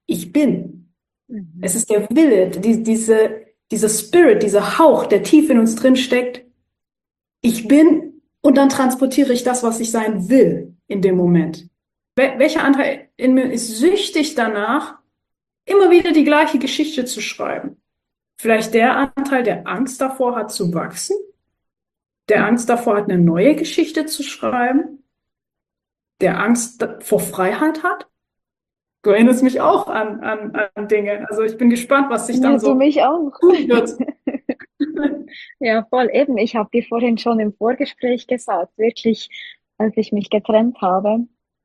ich bin. Es Mhm. ist der Wille, dieser Spirit, dieser Hauch, der tief in uns drin steckt. Ich bin und dann transportiere ich das, was ich sein will in dem Moment. Welcher Anteil in mir ist süchtig danach, immer wieder die gleiche Geschichte zu schreiben? Vielleicht der Anteil, der Angst davor hat zu wachsen, der Angst davor hat, eine neue Geschichte zu schreiben, der Angst vor Freiheit hat. Du erinnerst mich auch an Dinge. Also ich bin gespannt, was sich Ja, dann du so mich auch. tun wird. Ja, voll eben. Ich habe dir vorhin schon im Vorgespräch gesagt, wirklich, als ich mich getrennt habe.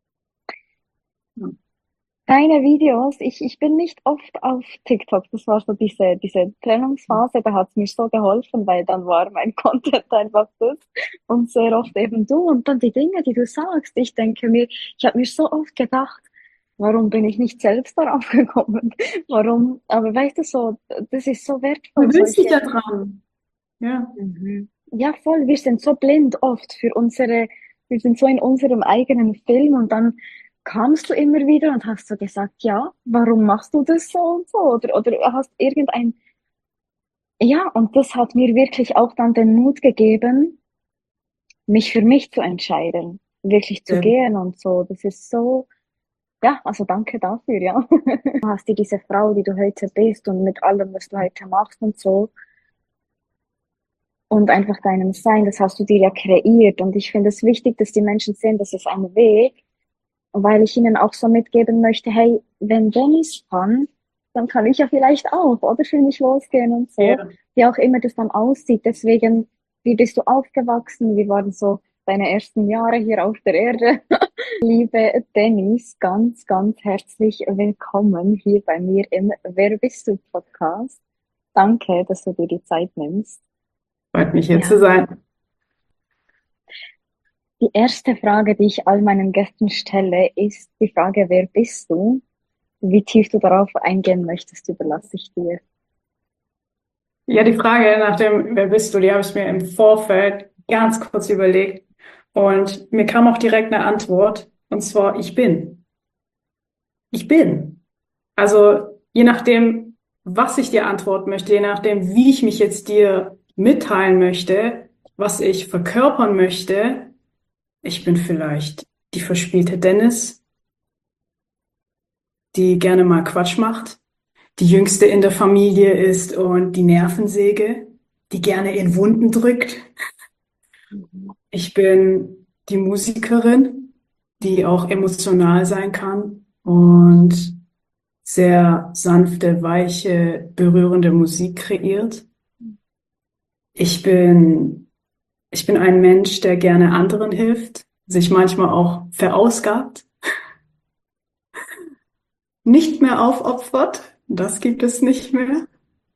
Deine Videos, ich bin nicht oft auf TikTok. Das war so diese Trennungsphase, da hat es mir so geholfen, weil dann war mein Content einfach das und sehr oft eben du und dann die Dinge, die du sagst. Ich denke mir, ich habe mir so oft gedacht, warum bin ich nicht selbst darauf gekommen? Warum? Aber weißt du so, das ist so Du wertvoll, gewöhnst dich solche. daran. Ja. Mhm. Ja, voll. Wir sind so blind oft für wir sind so in unserem eigenen Film und dann kamst du immer wieder und hast so gesagt, ja, warum machst du das so und so? Oder hast ja, und das hat mir wirklich auch dann den Mut gegeben, mich für mich zu entscheiden, wirklich zu Sehr gut. gehen und so. Das ist so, ja, also danke dafür, ja. Du hast dir diese Frau, die du heute bist und mit allem, was du heute machst und so. Und einfach deinem Sein, das hast du dir ja kreiert. Und ich finde es wichtig, dass die Menschen sehen, das ist ein Weg, weil ich ihnen auch so mitgeben möchte, hey, wenn Dennis kann, dann kann ich ja vielleicht auch, oder für mich losgehen und so, Ja. wie auch immer das dann aussieht. Deswegen, wie bist du aufgewachsen? Wie waren so deine ersten Jahre hier auf der Erde? Liebe Dennis, ganz, ganz herzlich willkommen hier bei mir im Wer bist du Podcast. Danke, dass du dir die Zeit nimmst. Freut mich hier zu Ja. sein. Die erste Frage, die ich all meinen Gästen stelle, ist die Frage, wer bist du? Wie tief du darauf eingehen möchtest, überlasse ich dir. Ja, die Frage nach dem, wer bist du, die habe ich mir im Vorfeld ganz kurz überlegt. Und mir kam auch direkt eine Antwort. Und zwar, ich bin. Ich bin. Also je nachdem, was ich dir antworten möchte, je nachdem, wie ich mich jetzt dir mitteilen möchte, was ich verkörpern möchte, ich bin vielleicht die verspielte Dennis, die gerne mal Quatsch macht, die jüngste in der Familie ist und die Nervensäge, die gerne in Wunden drückt. Mhm. Ich bin die Musikerin, die auch emotional sein kann und sehr sanfte, weiche, berührende Musik kreiert. Ich bin, ich bin ein Mensch, der gerne anderen hilft, sich manchmal auch verausgabt, nicht mehr aufopfert. Das gibt es nicht mehr.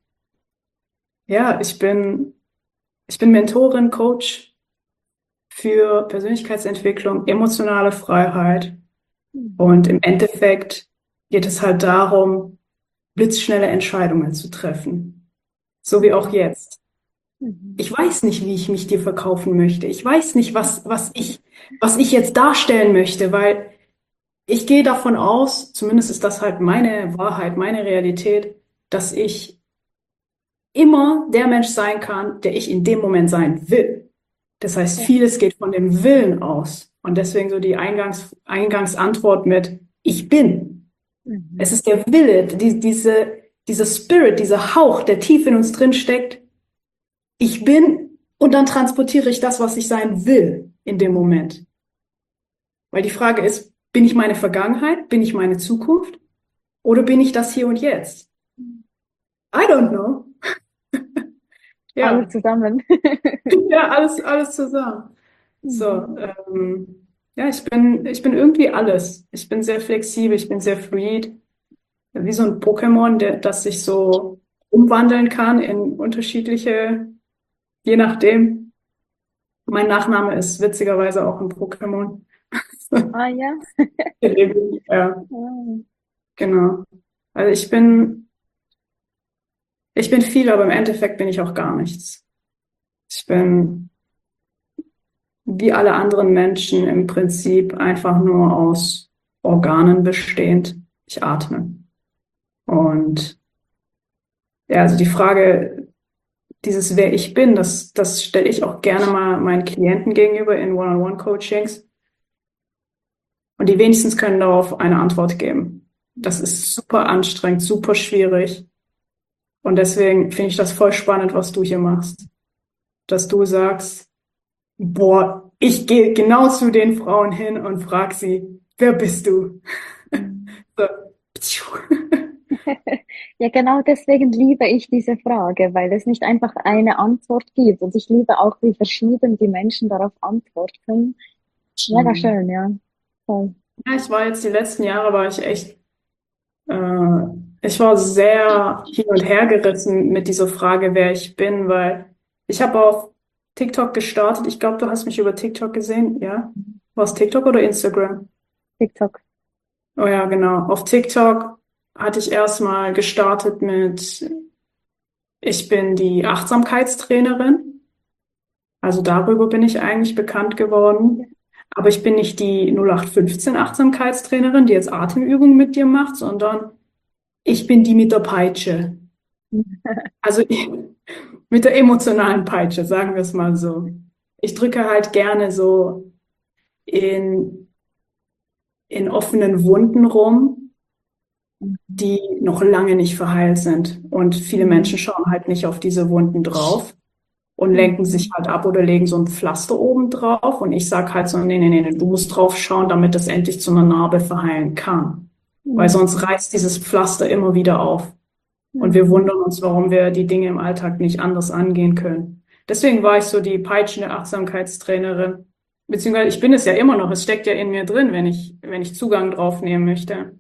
Ja, ich bin Mentorin, Coach für Persönlichkeitsentwicklung, emotionale Freiheit. Mhm. Und im Endeffekt geht es halt darum, blitzschnelle Entscheidungen zu treffen. So wie auch jetzt. Mhm. Ich weiß nicht, wie ich mich dir verkaufen möchte. Ich weiß nicht, was ich jetzt darstellen möchte, weil ich gehe davon aus, zumindest ist das halt meine Wahrheit, meine Realität, dass ich immer der Mensch sein kann, der ich in dem Moment sein will. Das heißt, Ja. vieles geht von dem Willen aus. Und deswegen so die Eingangsantwort mit Ich bin. Es Mhm. ist der Wille, dieser Spirit, dieser Hauch, der tief in uns drin steckt. Ich bin und dann transportiere ich das, was ich sein will in dem Moment. Weil die Frage ist, bin ich meine Vergangenheit? Bin ich meine Zukunft? Oder bin ich das hier und jetzt? I don't know. Alle Ja, zusammen. ja, alles zusammen. Mhm. So, ja, ich bin irgendwie alles. Ich bin sehr flexibel, ich bin sehr fluid, wie so ein Pokémon, das sich so umwandeln kann in unterschiedliche, je nachdem. Mein Nachname ist witzigerweise auch ein Pokémon. Ah ja. Ja, Ah. genau. Also ich bin viel, aber im Endeffekt bin ich auch gar nichts. Ich bin wie alle anderen Menschen im Prinzip einfach nur aus Organen bestehend. Ich atme. Und ja, also die Frage, dieses wer ich bin, das stelle ich auch gerne mal meinen Klienten gegenüber in One-on-One-Coachings. Und die wenigstens können darauf eine Antwort geben. Das ist super anstrengend, super schwierig. Und deswegen finde ich das voll spannend, was du hier machst. Dass du sagst, boah, ich gehe genau zu den Frauen hin und frage sie, wer bist du? So, ptschuh. Ja, genau deswegen liebe ich diese Frage, weil es nicht einfach eine Antwort gibt. Und ich liebe auch, wie verschieden die Menschen darauf antworten. Mega Mhm. schön, ja. Voll. Ja, ich war jetzt die letzten Jahre, war ich echt, äh, ich war sehr hin und her gerissen mit dieser Frage, wer ich bin, weil ich habe auf TikTok gestartet. Ich glaube, du hast mich über TikTok gesehen, ja? War es TikTok oder Instagram? TikTok. Oh ja, genau. Auf TikTok hatte ich erstmal gestartet mit, ich bin die Achtsamkeitstrainerin. Also darüber bin ich eigentlich bekannt geworden. Aber ich bin nicht die 0815 Achtsamkeitstrainerin, die jetzt Atemübungen mit dir macht, sondern ich bin die mit der Peitsche. Also mit der emotionalen Peitsche, sagen wir es mal so. Ich drücke halt gerne so in, in offenen Wunden rum, die noch lange nicht verheilt sind. Und viele Menschen Mhm. schauen halt nicht auf diese Wunden drauf und lenken sich Mhm. halt ab oder legen so ein Pflaster oben drauf. Und ich sag halt so, nee, du musst drauf schauen, damit das endlich zu einer Narbe verheilen kann. Weil Mhm. sonst reißt dieses Pflaster immer wieder auf. Und wir Mhm. wundern uns, warum wir die Dinge im Alltag nicht anders angehen können. Deswegen war ich so die peitschende Achtsamkeitstrainerin. Beziehungsweise ich bin es ja immer noch. Es steckt ja in mir drin, wenn ich Zugang drauf nehmen möchte.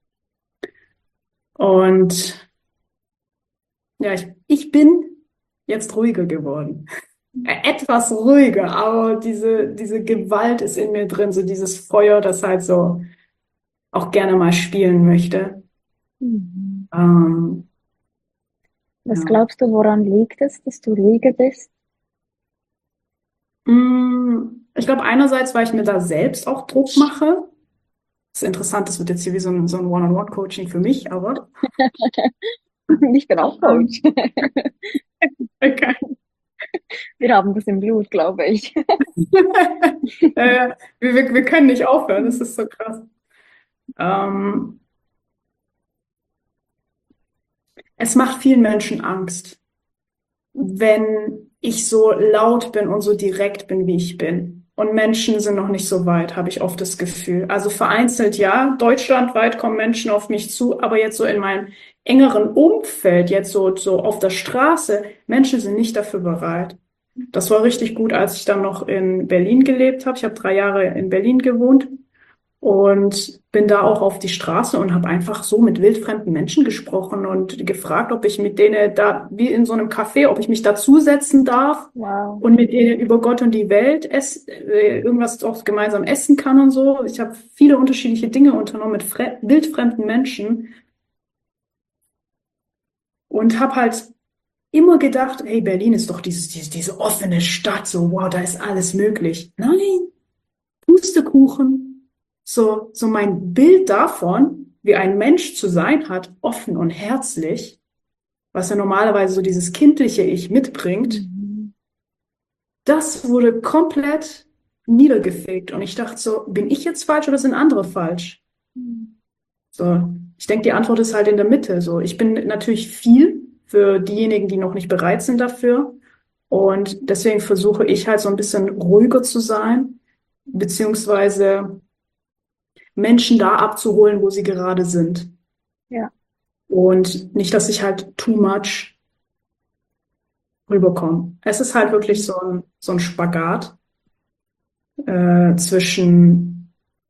Und ja, ich bin jetzt ruhiger geworden. Etwas ruhiger, aber diese Gewalt ist in mir drin, so dieses Feuer, das halt so auch gerne mal spielen möchte. Mhm. Ähm, Was ja. glaubst du, woran liegt es, dass du ruhiger bist? Ich glaube, einerseits, weil ich mir da selbst auch Druck mache. Das ist interessant, das wird jetzt hier wie so ein One-on-One-Coaching für mich, aber Ich bin auch ähm, Coach. okay. Wir haben das im Blut, glaube ich. Wir können nicht aufhören, das ist so krass. Ähm, Es macht vielen Menschen Angst, wenn ich so laut bin und so direkt bin, wie ich bin. Und Menschen sind noch nicht so weit, habe ich oft das Gefühl. Also vereinzelt ja, deutschlandweit kommen Menschen auf mich zu, aber jetzt so in meinem engeren Umfeld, jetzt so auf der Straße, Menschen sind nicht dafür bereit. Das war richtig gut, als ich dann noch in Berlin gelebt habe. Ich habe 3 Jahre in Berlin gewohnt und bin da auch auf die Straße und habe einfach so mit wildfremden Menschen gesprochen und gefragt, ob ich mit denen da, wie in so einem Café, ob ich mich dazusetzen darf Wow. und mit denen über Gott und die Welt irgendwas auch gemeinsam essen kann und so. Ich habe viele unterschiedliche Dinge unternommen mit wildfremden Menschen und habe halt immer gedacht, hey, Berlin ist doch diese offene Stadt, so, wow, da ist alles möglich. Nein, Pustekuchen. So mein Bild davon, wie ein Mensch zu sein hat, offen und herzlich, was ja normalerweise so dieses kindliche Ich mitbringt, Mhm. das wurde komplett niedergefegt. Und ich dachte so, bin ich jetzt falsch oder sind andere falsch? So, ich denke, die Antwort ist halt in der Mitte. So, ich bin natürlich viel für diejenigen, die noch nicht bereit sind dafür. Und deswegen versuche ich halt so ein bisschen ruhiger zu sein, beziehungsweise Menschen da abzuholen, wo sie gerade sind. Ja. Und nicht, dass ich halt too much rüberkomme. Es ist halt wirklich so ein Spagat zwischen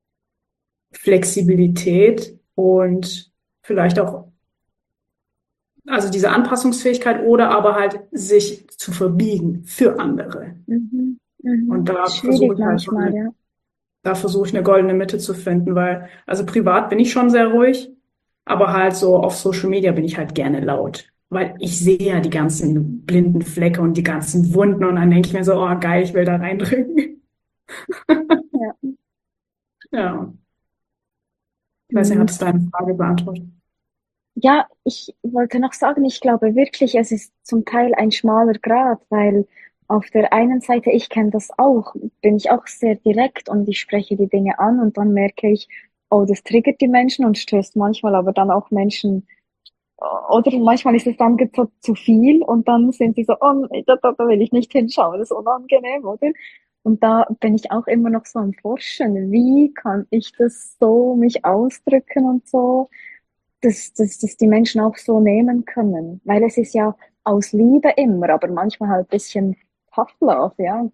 Flexibilität und vielleicht auch, also diese Anpassungsfähigkeit oder aber halt sich zu verbiegen für andere. Mhm. Mhm. Und da versuche Schwierig ich halt so manchmal, ja. da versuche ich eine goldene Mitte zu finden, weil, also privat bin ich schon sehr ruhig, aber halt so auf Social Media bin ich halt gerne laut, weil ich sehe ja die ganzen blinden Flecke und die ganzen Wunden und dann denke ich mir so, oh geil, ich will da reindrücken. Ja. Ja, ich weiß nicht, Mhm. hat es deine Frage beantwortet? Ja, ich wollte noch sagen, ich glaube wirklich, es ist zum Teil ein schmaler Grat, weil auf der einen Seite, ich kenne das auch, bin ich auch sehr direkt und ich spreche die Dinge an und dann merke ich, oh, das triggert die Menschen und stößt manchmal aber dann auch Menschen, oder manchmal ist es dann zu viel und dann sind sie so, oh, nee, da will ich nicht hinschauen, das ist unangenehm, oder? Und da bin ich auch immer noch so am Forschen. Wie kann ich das so mich ausdrücken und so? Dass die Menschen auch so nehmen können. Weil es ist ja aus Liebe immer, aber manchmal halt ein bisschen Tough Love, ja.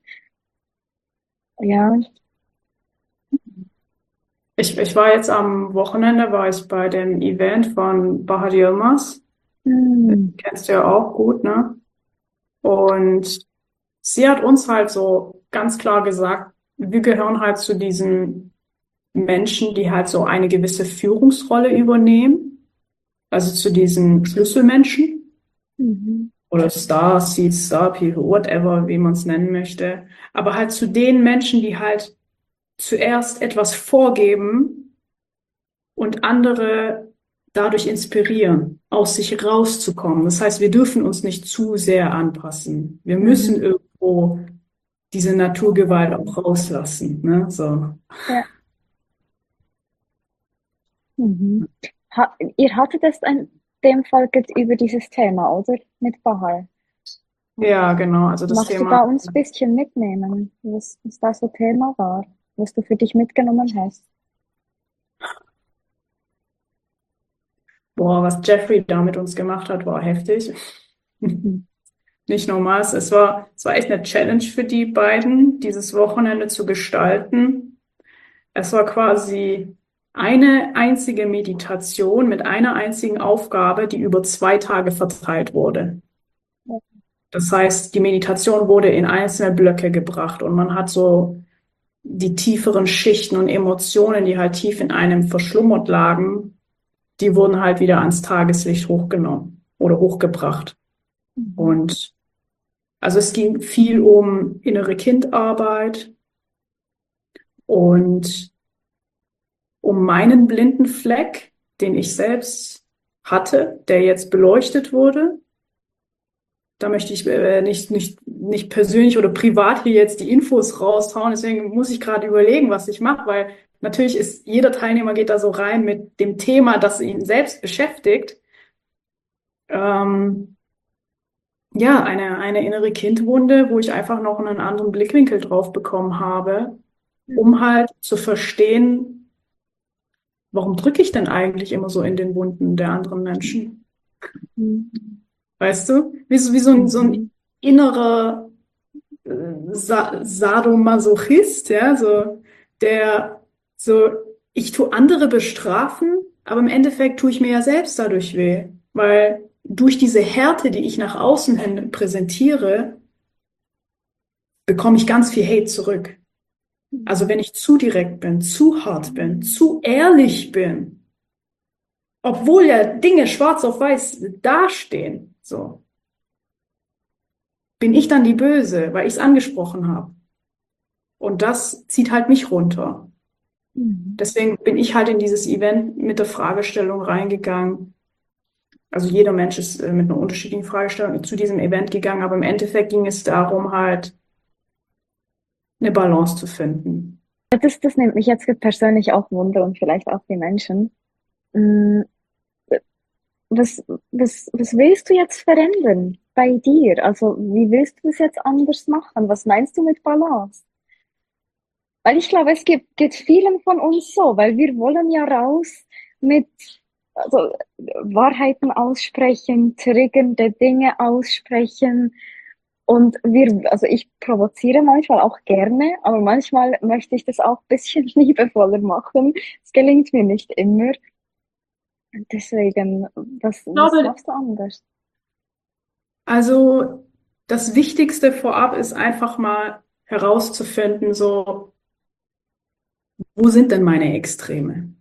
Ja. Ich war jetzt am Wochenende, war ich bei dem Event von Bahar Yilmaz. Hm. Kennst du ja auch gut, ne? Und sie hat uns halt so ganz klar gesagt, wir gehören halt zu diesen Menschen, die halt so eine gewisse Führungsrolle übernehmen, also zu diesen Schlüsselmenschen Mhm. oder Star Seed, Star People, whatever, wie man es nennen möchte, aber halt zu den Menschen, die halt zuerst etwas vorgeben und andere dadurch inspirieren, aus sich rauszukommen. Das heißt, wir dürfen uns nicht zu sehr anpassen. Wir müssen Mhm. irgendwo diese Naturgewalt auch rauslassen, ne? So. Ja. Mhm. Ihr hattet es in dem Fall geht über dieses Thema, oder? Mit Bahar. Ja, genau. Also das Magst du Thema, da uns ein bisschen mitnehmen, was da so Thema war, was du für dich mitgenommen hast? boah, was Jeffrey da mit uns gemacht hat, war heftig. Mhm. Nicht normal. Es war echt eine Challenge für die beiden, dieses Wochenende zu gestalten. Es war quasi eine einzige Meditation mit einer einzigen Aufgabe, die über 2 Tage verteilt wurde. Das heißt, die Meditation wurde in einzelne Blöcke gebracht und man hat so die tieferen Schichten und Emotionen, die halt tief in einem verschlummert lagen, die wurden halt wieder ans Tageslicht hochgenommen oder hochgebracht. Mhm. Und also es ging viel um innere Kindarbeit und um meinen blinden Fleck, den ich selbst hatte, der jetzt beleuchtet wurde. Da möchte ich nicht persönlich oder privat hier jetzt die Infos raushauen. Deswegen muss ich gerade überlegen, was ich mache, weil natürlich ist jeder Teilnehmer geht da so rein mit dem Thema, das ihn selbst beschäftigt. Ähm, ja, eine innere Kindwunde, wo ich einfach noch einen anderen Blickwinkel drauf bekommen habe, um halt zu verstehen, warum drücke ich denn eigentlich immer so in den Wunden der anderen Menschen? Mhm. Weißt du? Wie so ein Mhm. innerer Sadomasochist, ja, so, der so, ich tue andere bestrafen, aber im Endeffekt tue ich mir ja selbst dadurch weh, weil durch diese Härte, die ich nach außen hin präsentiere, bekomme ich ganz viel Hate zurück. Also Mhm. wenn ich zu direkt bin, zu hart bin, zu ehrlich bin, obwohl ja Dinge schwarz auf weiß dastehen, so, bin ich dann die Böse, weil ich es angesprochen habe. Und das zieht halt mich runter. Mhm. Deswegen bin ich halt in dieses Event mit der Fragestellung reingegangen. Also jeder Mensch ist mit einer unterschiedlichen Fragestellung zu diesem Event gegangen, aber im Endeffekt ging es darum, halt eine Balance zu finden. Das nimmt mich jetzt persönlich auch Wunder und vielleicht auch die Menschen. Mm, Was, was willst du jetzt verändern bei dir? Also, wie willst du es jetzt anders machen? Was meinst du mit Balance? Weil ich glaube, geht vielen von uns so, weil wir wollen ja raus mit, also, Wahrheiten aussprechen, triggernde Dinge aussprechen. Und also ich provoziere manchmal auch gerne, aber manchmal möchte ich das auch ein bisschen liebevoller machen. Es gelingt mir nicht immer. Deswegen, Ich was glaube, machst du anders? also das Wichtigste vorab ist einfach mal herauszufinden, so, wo sind denn meine Extreme?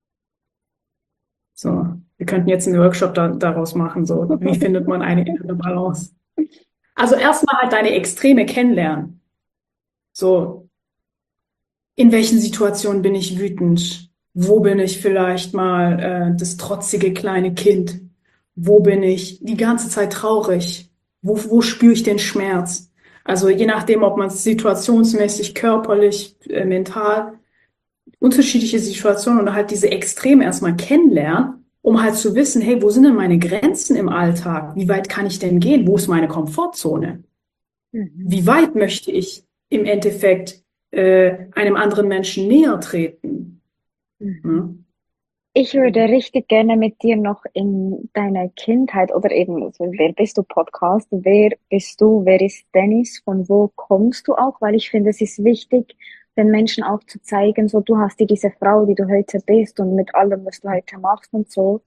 So, wir könnten jetzt einen Workshop daraus machen, so, wie findet man eine innere Balance? Also erstmal halt deine Extreme kennenlernen. So, in welchen Situationen bin ich wütend? Wo bin ich vielleicht mal das trotzige kleine Kind? Wo bin ich die ganze Zeit traurig? Wo spüre ich den Schmerz? Also je nachdem, ob man es situationsmäßig, körperlich, mental, unterschiedliche Situationen oder halt diese Extreme erstmal kennenlernen, um halt zu wissen, hey, wo sind denn meine Grenzen im Alltag? Wie weit kann ich denn gehen? Wo ist meine Komfortzone? Mhm. Wie weit möchte ich im Endeffekt einem anderen Menschen näher treten? Mhm. Hm? Ich würde richtig gerne mit dir noch in deiner Kindheit oder eben, also wer bist du Podcast, wer bist du, wer ist Dennis, von wo kommst du auch, weil ich finde, es ist wichtig, den Menschen auch zu zeigen, so du hast dir diese Frau, die du heute bist und mit allem, was du heute machst und so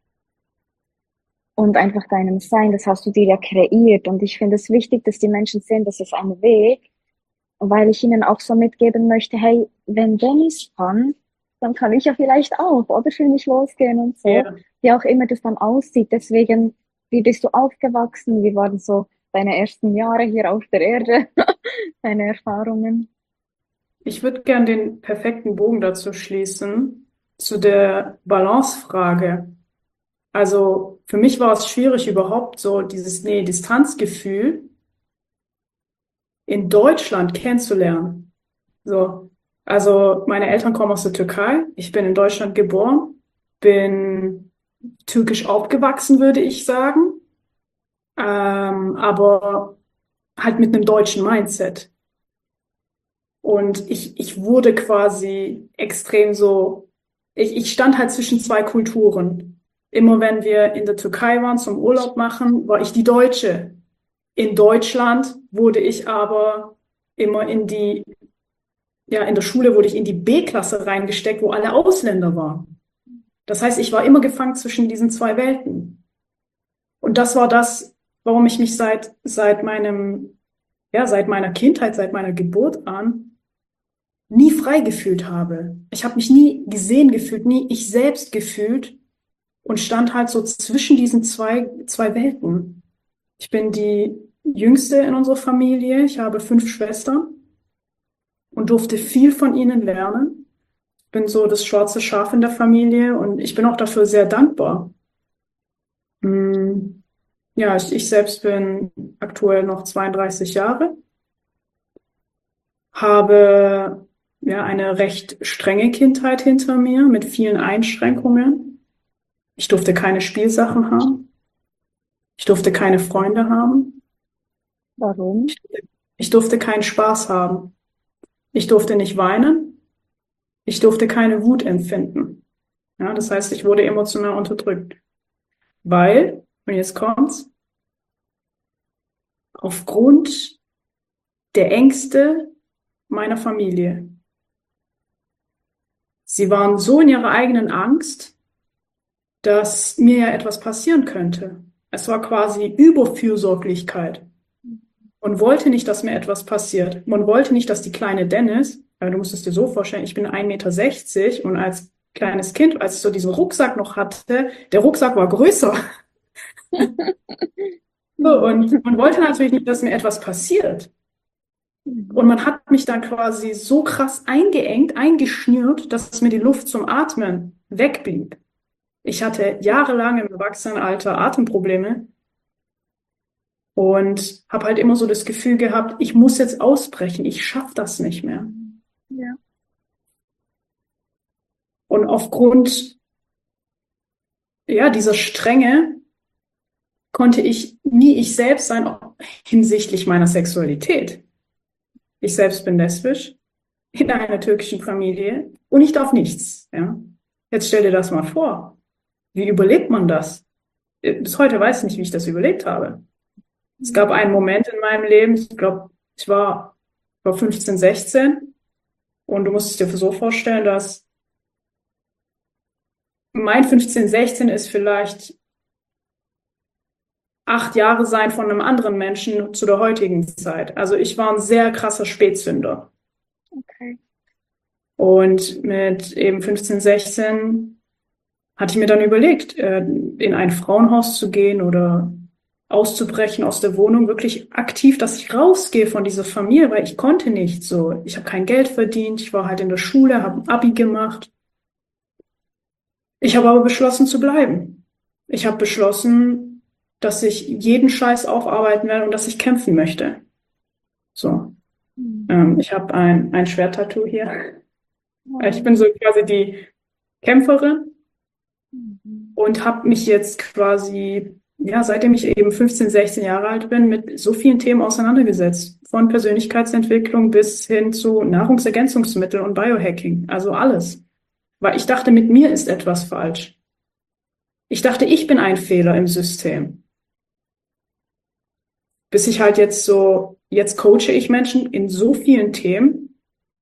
und einfach deinem Sein, das hast du dir ja kreiert und ich finde es wichtig, dass die Menschen sehen, das ist ein Weg, weil ich ihnen auch so mitgeben möchte, hey, wenn Dennis kann, dann kann ich ja vielleicht auch, oder für mich losgehen und so, Ja. wie auch immer das dann aussieht. Deswegen, wie bist du aufgewachsen? Wie waren so deine ersten Jahre hier auf der Erde? Deine Erfahrungen? Ich würde gern den perfekten Bogen dazu schließen, zu der Balancefrage. Also für mich war es schwierig, überhaupt so dieses Nähe-Distanz-Gefühl in Deutschland kennenzulernen. So, also meine Eltern kommen aus der Türkei, ich bin in Deutschland geboren, bin türkisch aufgewachsen, würde ich sagen, aber halt mit einem deutschen Mindset. Und ich wurde quasi extrem so, ich stand halt zwischen zwei Kulturen. Immer wenn wir in der Türkei waren zum Urlaub machen, war ich die Deutsche. In Deutschland wurde ich aber immer in der Schule wurde ich in die B-Klasse reingesteckt, wo alle Ausländer waren. Das heißt, ich war immer gefangen zwischen diesen zwei Welten. Und das war das, warum ich mich seit meiner Kindheit, seit meiner Geburt an nie frei gefühlt habe. Ich habe mich nie gesehen gefühlt, nie ich selbst gefühlt und stand halt so zwischen diesen zwei Welten. Ich bin die Jüngste in unserer Familie. Ich habe 5 Schwestern und durfte viel von ihnen lernen. Bin so das schwarze Schaf in der Familie und ich bin auch dafür sehr dankbar. Hm, ja, ich selbst bin aktuell noch 32 Jahre, habe ja eine recht strenge Kindheit hinter mir mit vielen Einschränkungen. Ich durfte keine Spielsachen haben. Ich durfte keine Freunde haben. Warum? Ich durfte keinen Spaß haben. Ich durfte nicht weinen. Ich durfte keine Wut empfinden. Ja, das heißt, ich wurde emotional unterdrückt. Weil, und jetzt kommt's, aufgrund der Ängste meiner Familie. Sie waren so in ihrer eigenen Angst, dass mir ja etwas passieren könnte. Es war quasi Überfürsorglichkeit. Man wollte nicht, dass mir etwas passiert. Man wollte nicht, dass die kleine Dennis, weil du musst es dir so vorstellen, ich bin 1,60 Meter und als kleines Kind, als ich so diesen Rucksack noch hatte, der Rucksack war größer. So, und man wollte natürlich nicht, dass mir etwas passiert. Und man hat mich dann quasi so krass eingeengt, eingeschnürt, dass mir die Luft zum Atmen wegblieb. Ich hatte jahrelang im Erwachsenenalter Atemprobleme und habe halt immer so das Gefühl gehabt, ich muss jetzt ausbrechen, ich schaffe das nicht mehr. Ja. Und aufgrund, ja, dieser Strenge konnte ich nie ich selbst sein, auch hinsichtlich meiner Sexualität. Ich selbst bin lesbisch, in einer türkischen Familie und ich darf nichts, ja. Jetzt stell dir das mal vor. Wie überlebt man das? Bis heute weiß ich nicht, wie ich das überlebt habe. Es gab einen Moment in meinem Leben, ich glaube, ich war 15, 16 und du musst es dir so vorstellen, dass mein 15, 16 ist vielleicht 8 Jahre sein von einem anderen Menschen zu der heutigen Zeit. Also ich war ein sehr krasser Spätzünder. Okay. Und mit eben 15, 16 hatte ich mir dann überlegt, in ein Frauenhaus zu gehen oder auszubrechen aus der Wohnung, wirklich aktiv, dass ich rausgehe von dieser Familie, weil ich konnte nicht so. Ich habe kein Geld verdient, ich war halt in der Schule, habe ein Abi gemacht Ich habe aber beschlossen zu bleiben. Ich habe beschlossen, dass ich jeden Scheiß aufarbeiten werde und dass ich kämpfen möchte. So, ich habe ein Schwerttattoo hier. Ich bin so quasi die Kämpferin und habe mich jetzt quasi, ja, seitdem ich eben 15, 16 Jahre alt bin, mit so vielen Themen auseinandergesetzt. Von Persönlichkeitsentwicklung bis hin zu Nahrungsergänzungsmittel und Biohacking. Also alles. Weil ich dachte, mit mir ist etwas falsch. Ich dachte, ich bin ein Fehler im System. Bis ich halt jetzt coache ich Menschen in so vielen Themen,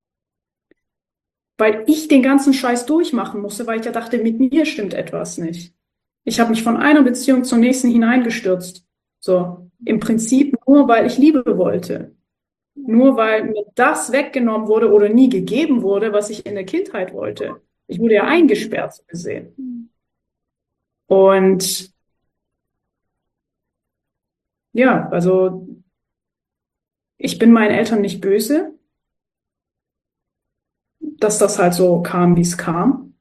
weil ich den ganzen Scheiß durchmachen musste, weil ich ja dachte, mit mir stimmt etwas nicht. Ich habe mich von einer Beziehung zur nächsten hineingestürzt. So, im Prinzip nur, weil ich Liebe wollte. Nur weil mir das weggenommen wurde oder nie gegeben wurde, was ich in der Kindheit wollte. Ich wurde ja eingesperrt, so gesehen. Und ja, also ich bin meinen Eltern nicht böse, dass das halt so kam, wie es kam.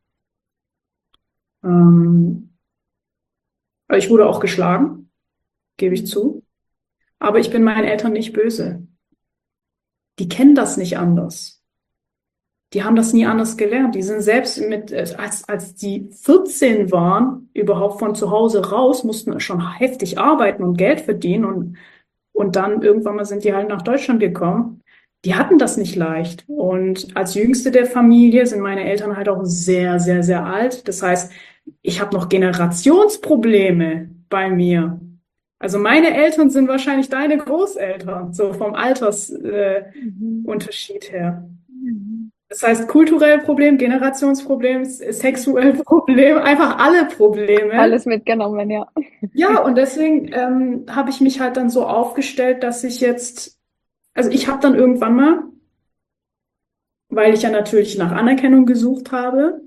Ich wurde auch geschlagen, gebe ich zu. Aber ich bin meinen Eltern nicht böse. Die kennen das nicht anders. Die haben das nie anders gelernt. Die sind selbst als die 14 waren, überhaupt von zu Hause raus, mussten schon heftig arbeiten und Geld verdienen und dann irgendwann mal sind die halt nach Deutschland gekommen. Die hatten das nicht leicht. Und als Jüngste der Familie sind meine Eltern halt auch sehr, sehr, sehr alt. Das heißt, ich habe noch Generationsprobleme bei mir. Also meine Eltern sind wahrscheinlich deine Großeltern, so vom Altersunterschied her. Das heißt, kulturell Problem, Generationsproblem, sexuell Problem, einfach alle Probleme. Alles mitgenommen, ja. Ja, und deswegen habe ich mich halt dann so aufgestellt, dass ich jetzt, also ich habe dann irgendwann mal, weil ich ja natürlich nach Anerkennung gesucht habe,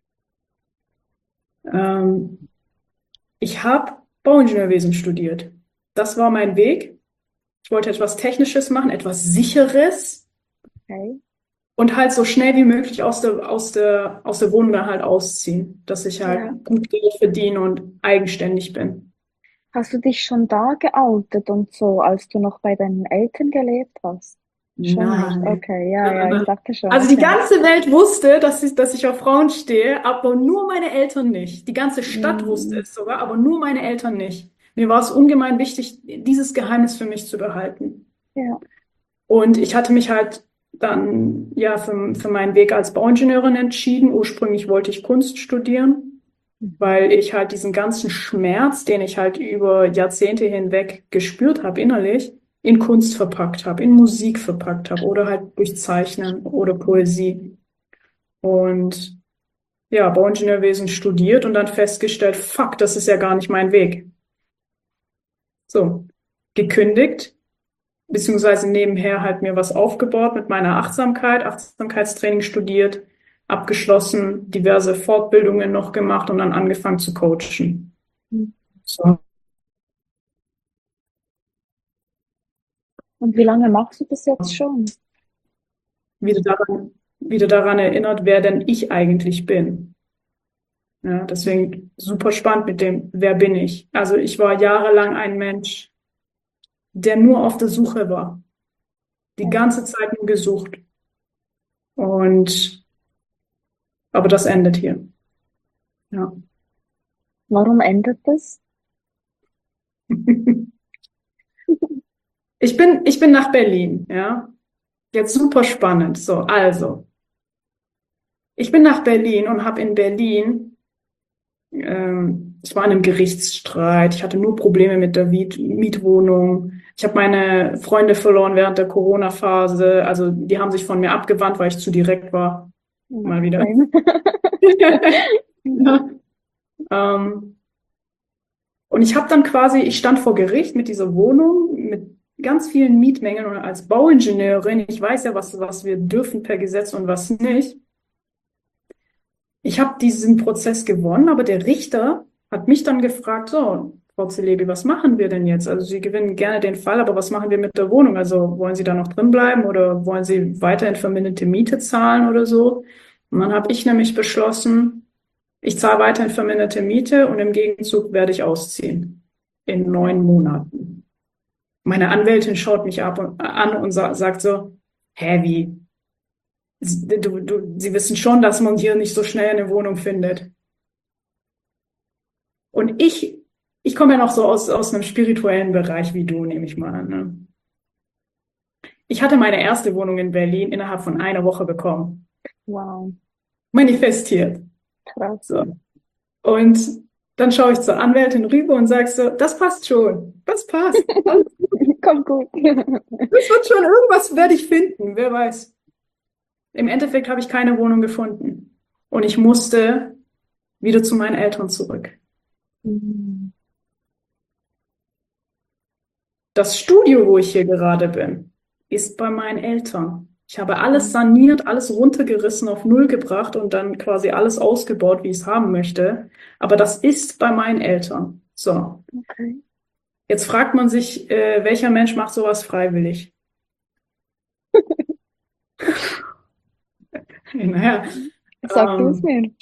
ich habe Bauingenieurwesen studiert. Das war mein Weg. Ich wollte etwas Technisches machen, etwas Sicheres. Okay. Und halt so schnell wie möglich aus der Wohnung dann halt ausziehen, dass ich halt Ja. gut Geld verdiene und eigenständig bin. Hast du dich schon da geoutet und so, als du noch bei deinen Eltern gelebt hast? Schon nicht. Nein. Okay, ja, ich dachte schon. Also die Okay. ganze Welt wusste, dass ich auf Frauen stehe, aber nur meine Eltern nicht. Die ganze Stadt wusste es sogar, aber nur meine Eltern nicht. Mir war es ungemein wichtig, dieses Geheimnis für mich zu behalten. Ja. Und ich hatte mich halt dann ja für meinen Weg als Bauingenieurin entschieden. Ursprünglich wollte ich Kunst studieren, weil ich halt diesen ganzen Schmerz, den ich halt über Jahrzehnte hinweg gespürt habe innerlich, in Kunst verpackt habe, in Musik verpackt habe oder halt durch Zeichnen oder Poesie. Und ja, Bauingenieurwesen studiert und dann festgestellt, fuck, das ist ja gar nicht mein Weg. So, gekündigt, beziehungsweise nebenher halt mir was aufgebaut mit meiner Achtsamkeitstraining studiert, abgeschlossen, diverse Fortbildungen noch gemacht und dann angefangen zu coachen. So. Und wie lange machst du das jetzt schon? Wieder daran erinnert, wer denn ich eigentlich bin. Ja, deswegen super spannend mit dem, wer bin ich? Also ich war jahrelang ein Mensch, der nur auf der Suche war. Die ganze Zeit nur gesucht. Aber das endet hier. Ja. Warum endet das? Ich bin nach Berlin, ja. Jetzt super spannend. So, also. Ich bin nach Berlin und habe in Berlin, ich war in einem Gerichtsstreit, ich hatte nur Probleme mit der Mietwohnung. Ich habe meine Freunde verloren während der Corona-Phase. Also die haben sich von mir abgewandt, weil ich zu direkt war. Mal wieder. Ja. Und ich habe dann ich stand vor Gericht mit dieser Wohnung, mit ganz vielen Mietmängeln und als Bauingenieurin, ich weiß ja, was wir dürfen per Gesetz und was nicht. Ich habe diesen Prozess gewonnen, aber der Richter hat mich dann gefragt, so, Frau Celebi, was machen wir denn jetzt? Also Sie gewinnen gerne den Fall, aber was machen wir mit der Wohnung? Also wollen Sie da noch drin bleiben oder wollen Sie weiterhin verminderte Miete zahlen oder so? Und dann habe ich nämlich beschlossen, Ich zahle weiterhin verminderte Miete und im Gegenzug werde ich ausziehen in 9 Monaten. Meine Anwältin schaut mich an und sagt so, hä, wie? Sie wissen schon, dass man hier nicht so schnell eine Wohnung findet. Und ich komme ja noch so aus einem spirituellen Bereich wie du, nehme ich mal an. Ne? Ich hatte meine erste Wohnung in Berlin innerhalb von einer Woche bekommen. Wow, Manifestiert. krass. So. Und dann schaue ich zur Anwältin rüber und sage so, das passt schon. Das passt. Das Kommt gut. wird schon, irgendwas werde ich finden, wer weiß. Im Endeffekt habe ich keine Wohnung gefunden. Und ich musste wieder zu meinen Eltern zurück. Mhm. Das Studio, wo ich hier gerade bin, ist bei meinen Eltern. Ich habe alles saniert, alles runtergerissen, auf Null gebracht und dann quasi alles ausgebaut, wie ich es haben möchte. Aber das ist bei meinen Eltern. So, Okay. jetzt fragt man sich, welcher Mensch macht sowas freiwillig? Naja, Sag du es mir.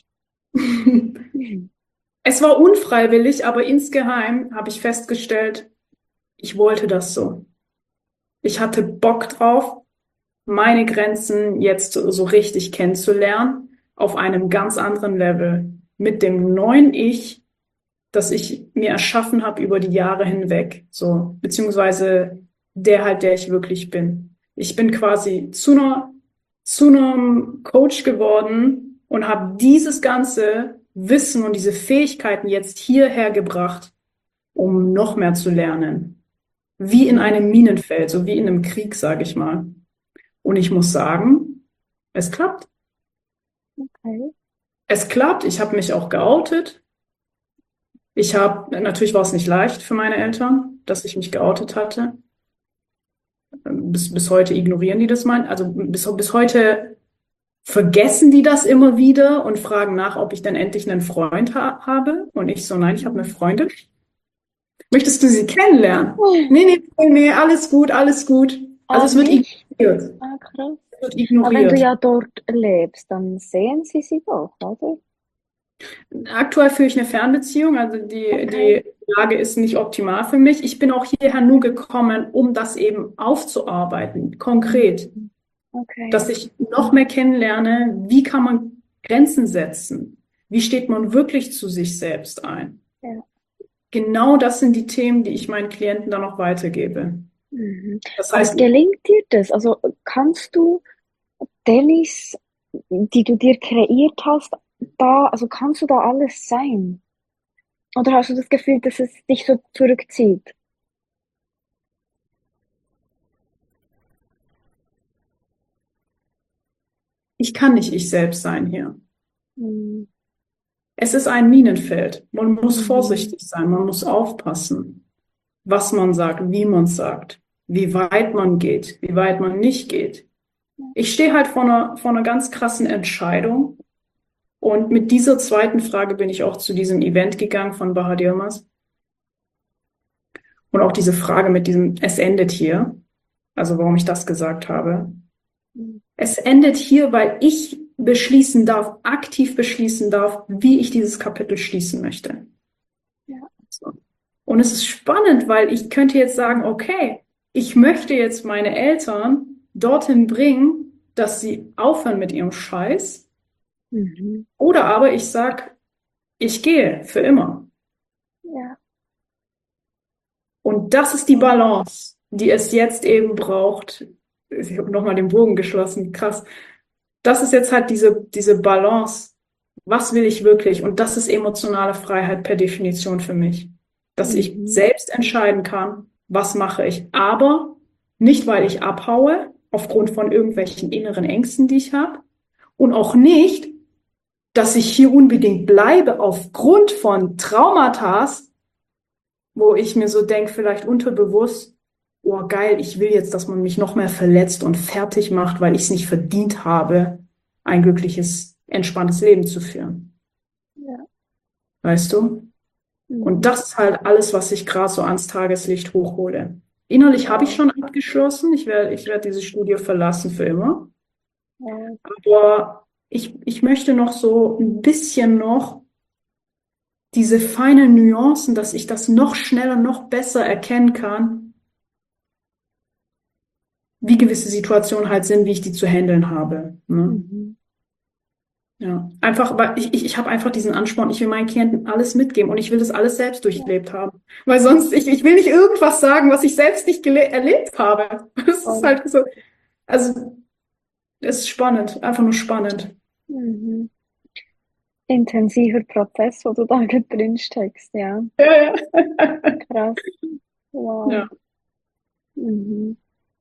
es war unfreiwillig, aber insgeheim habe ich festgestellt, ich wollte das so. Ich hatte Bock drauf, meine Grenzen jetzt so richtig kennenzulernen, auf einem ganz anderen Level, mit dem neuen Ich, das ich mir erschaffen habe über die Jahre hinweg, so, beziehungsweise der ich wirklich bin. Ich bin quasi zu einem Coach geworden und habe dieses ganze Wissen und diese Fähigkeiten jetzt hierher gebracht, um noch mehr zu lernen. Wie in einem Minenfeld, so wie in einem Krieg, sage ich mal. Und ich muss sagen, es klappt. Okay. Es klappt. Ich habe mich auch geoutet. Natürlich war es nicht leicht für meine Eltern, dass ich mich geoutet hatte. Bis heute ignorieren die das also bis heute vergessen die das immer wieder und fragen nach, ob ich dann endlich einen Freund habe. Und ich so, nein, ich habe eine Freundin. Möchtest du sie kennenlernen? Nee, alles gut, alles gut. Also es wird Nicht? ignoriert. Krass. Es wird Aber wenn du ignoriert. ja dort lebst, dann sehen sie doch, oder? Aktuell führe ich eine Fernbeziehung, also Okay. die Lage ist nicht optimal für mich. Ich bin auch hierher nur gekommen, um das eben aufzuarbeiten, konkret, Okay. dass ich noch mehr kennenlerne, wie kann man Grenzen setzen? Wie steht man wirklich zu sich selbst ein? Ja. Genau das sind die Themen, die ich meinen Klienten dann auch weitergebe. Das Aber heißt, gelingt dir das? Also kannst du Dennis, die du dir kreiert hast, also kannst du da alles sein? Oder hast du das Gefühl, dass es dich so zurückzieht? ich kann nicht ich selbst sein hier. Mhm. Es ist ein Minenfeld. Man muss Mhm. vorsichtig sein, man muss aufpassen, was man sagt, wie man sagt, wie weit man geht, wie weit man nicht geht. Ich stehe halt vor einer ganz krassen Entscheidung. Und mit dieser zweiten Frage bin ich auch zu diesem Event gegangen von Bahar Yilmaz. Und auch diese Frage mit diesem, es endet hier. Also warum ich das gesagt habe. Es endet hier, weil ich beschließen darf, aktiv beschließen darf, wie ich dieses Kapitel schließen möchte. Ja. So. Und es ist spannend, weil ich könnte jetzt sagen, okay, ich möchte jetzt meine Eltern dorthin bringen, dass sie aufhören mit ihrem Scheiß. Mhm. Oder aber ich sag, ich gehe für immer. Ja. Und das ist die Balance, die es jetzt eben braucht. Ich habe nochmal den Bogen geschlossen, krass. Das ist jetzt halt diese Balance. Was will ich wirklich? Und das ist emotionale Freiheit per Definition für mich. Dass ich selbst entscheiden kann, was mache ich. Aber nicht, weil ich abhaue, aufgrund von irgendwelchen inneren Ängsten, die ich habe. Und auch nicht, dass ich hier unbedingt bleibe aufgrund von Traumata, wo ich mir so denke, vielleicht unterbewusst, oh geil, ich will jetzt, dass man mich noch mehr verletzt und fertig macht, weil ich es nicht verdient habe, ein glückliches, entspanntes Leben zu führen. Ja. Weißt du? Und das ist halt alles, was ich gerade so ans Tageslicht hochhole. Innerlich habe ich schon abgeschlossen. Ich werde dieses Studio verlassen für immer. Ja. Aber ich möchte noch so ein bisschen noch diese feinen Nuancen, dass ich das noch schneller, noch besser erkennen kann, wie gewisse Situationen halt sind, wie ich die zu handeln habe. Ne? Mhm. Ja, einfach, weil ich habe einfach diesen Ansporn, ich will meinen Klienten alles mitgeben und ich will das alles selbst Ja, durchlebt haben. Weil sonst, ich will nicht irgendwas sagen, was ich selbst nicht erlebt habe. Das ist voll. halt so, also, es ist spannend, einfach nur spannend. Mhm. Intensiver Prozess, wo du da drin steckst, ja. Ja, ja. Krass. Wow. Ja. Mhm.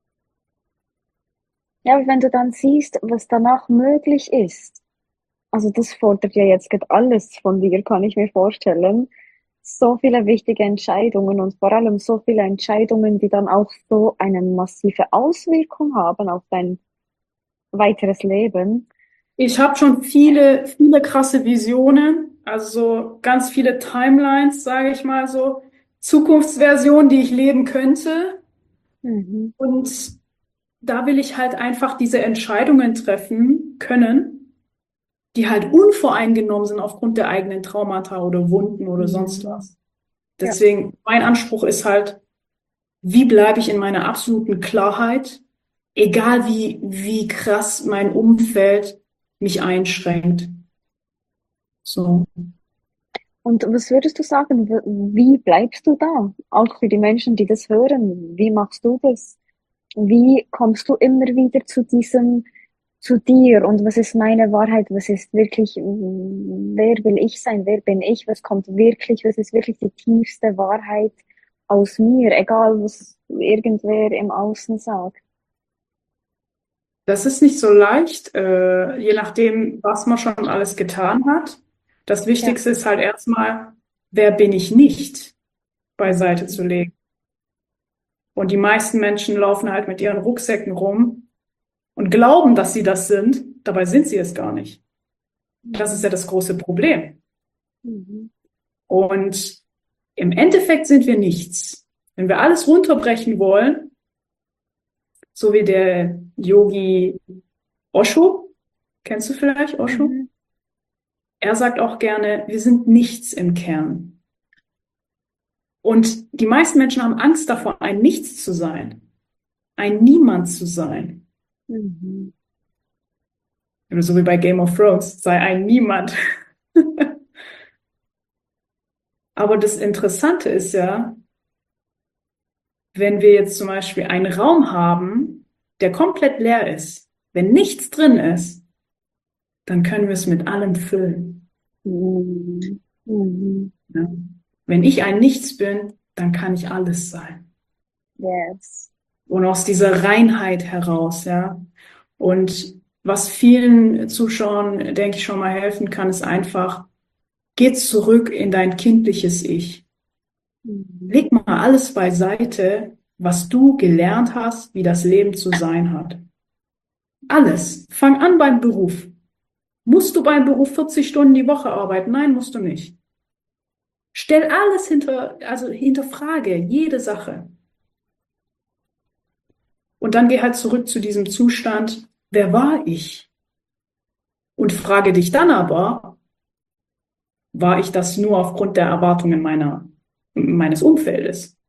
Ja, aber wenn du dann siehst, was danach möglich ist, also das fordert ja jetzt gerade alles von dir, kann ich mir vorstellen. So viele wichtige Entscheidungen und vor allem so viele Entscheidungen, die dann auch so eine massive Auswirkung haben auf dein weiteres Leben. Ich habe schon viele krasse Visionen, also so ganz viele Timelines, sage ich mal so, Zukunftsversionen, die ich leben könnte. Mhm. Und da will ich halt einfach diese Entscheidungen treffen können, die halt unvoreingenommen sind aufgrund der eigenen Traumata oder Wunden oder sonst Mhm. was. Ja. Deswegen, mein Anspruch ist halt, wie bleibe ich in meiner absoluten Klarheit, egal wie krass mein Umfeld mich einschränkt. So. Und was würdest du sagen, wie bleibst du da? Auch für die Menschen, die das hören, wie machst du das? Wie kommst du immer wieder zu diesem, zu dir? Und was ist meine Wahrheit? Was ist wirklich, wer will ich sein? Wer bin ich? Was kommt wirklich? Was ist wirklich die tiefste Wahrheit aus mir? Egal, was irgendwer im Außen sagt. Das ist nicht so leicht, je nachdem, was man schon alles getan hat. Das Ja. Wichtigste ist halt erstmal, wer bin ich nicht, beiseite Mhm. zu legen. Und die meisten Menschen laufen halt mit ihren Rucksäcken rum und glauben, dass sie das sind. Dabei sind sie es gar nicht. Das ist ja das große Problem. Mhm. Und im Endeffekt sind wir nichts. Wenn wir alles runterbrechen wollen, so wie der Yogi Osho, kennst du vielleicht Osho? Mhm. Er sagt auch gerne, wir sind nichts im Kern. Und die meisten Menschen haben Angst davor, ein Nichts zu sein, ein Niemand zu sein. Mhm. Oder so wie bei Game of Thrones, sei ein Niemand. Aber das Interessante ist ja, wenn wir jetzt zum Beispiel einen Raum haben, der komplett leer ist, wenn nichts drin ist, dann können wir es mit allem füllen. Mhm. Mhm. Ja? Wenn ich ein Nichts bin, dann kann ich alles sein. Yes. Und aus dieser Reinheit heraus, ja. Und was vielen Zuschauern, denke ich, schon mal helfen kann, ist einfach, geh zurück in dein kindliches Ich. Mhm. Leg mal alles beiseite, was du gelernt hast, wie das Leben zu sein hat. Alles. Fang an beim Beruf. Musst du beim Beruf 40 Stunden die Woche arbeiten? Nein, musst du nicht. Stell alles also hinterfrage jede Sache. Und dann geh halt zurück zu diesem Zustand, wer war ich? Und frage dich dann aber, war ich das nur aufgrund der Erwartungen meines Umfeldes?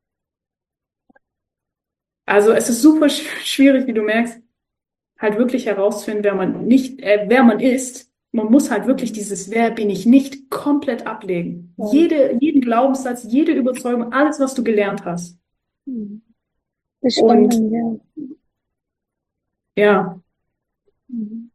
Also es ist super schwierig, wie du merkst, halt wirklich herauszufinden, wer man ist. Man muss halt wirklich Mhm. dieses Wer bin ich nicht komplett ablegen. Voll. Jeden Glaubenssatz, jede Überzeugung, alles, was du gelernt hast. Mhm. Das ist Und spannend, ja. ja, Mhm.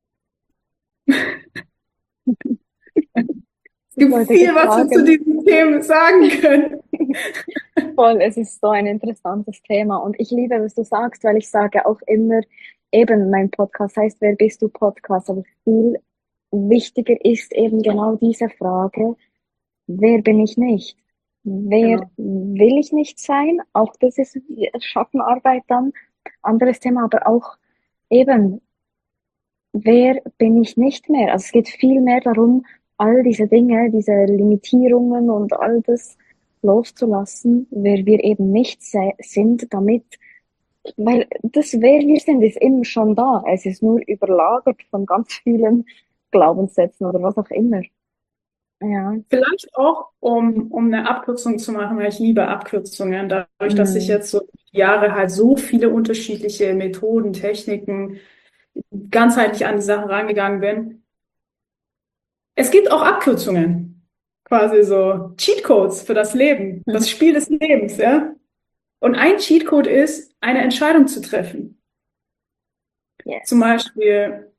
es Ich gibt wollte viel, gerade was wir zu sagen, diesen Themen sagen können. voll, es ist so ein interessantes Thema und ich liebe, was du sagst, weil ich sage auch immer, eben mein Podcast heißt, wer bist du Podcast, aber viel wichtiger ist eben genau diese Frage, wer bin ich nicht? Wer Genau. will ich nicht sein? Auch das ist Schattenarbeit dann, anderes Thema, aber auch eben, wer bin ich nicht mehr? Also es geht viel mehr darum, all diese Dinge, diese Limitierungen und all das loszulassen, wer wir eben nicht sind, damit, weil das, wer wir sind, ist immer schon da. Es ist nur überlagert von ganz vielen Glaubenssätzen oder was auch immer. Ja. Vielleicht auch, um eine Abkürzung zu machen, weil ich liebe Abkürzungen, dadurch, dass ich Mhm. jetzt so Jahre halt so viele unterschiedliche Methoden, Techniken, ganzheitlich an die Sache rangegangen bin. Es gibt auch Abkürzungen, quasi so Cheatcodes für das Leben, Mhm. das Spiel des Lebens, ja. Und ein Cheatcode ist, eine Entscheidung zu treffen. Zum Yes. Beispiel,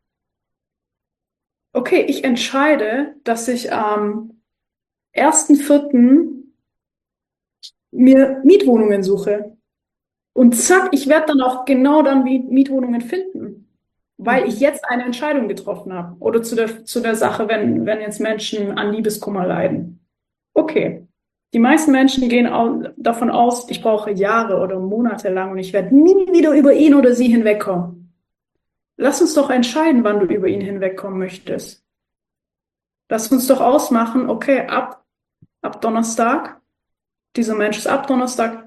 okay, ich entscheide, dass ich am 1.4. mir Mietwohnungen suche. Und zack, ich werde dann auch genau dann Mietwohnungen finden, weil ich Mhm. jetzt eine Entscheidung getroffen habe. Oder zu der Sache, wenn jetzt Menschen an Liebeskummer leiden. Okay. Die meisten Menschen gehen davon aus, ich brauche Jahre oder Monate lang und ich werde nie wieder über ihn oder sie hinwegkommen. Lass uns doch entscheiden, wann du über ihn hinwegkommen möchtest. Lass uns doch ausmachen, okay, ab Donnerstag, dieser Mensch ist ab Donnerstag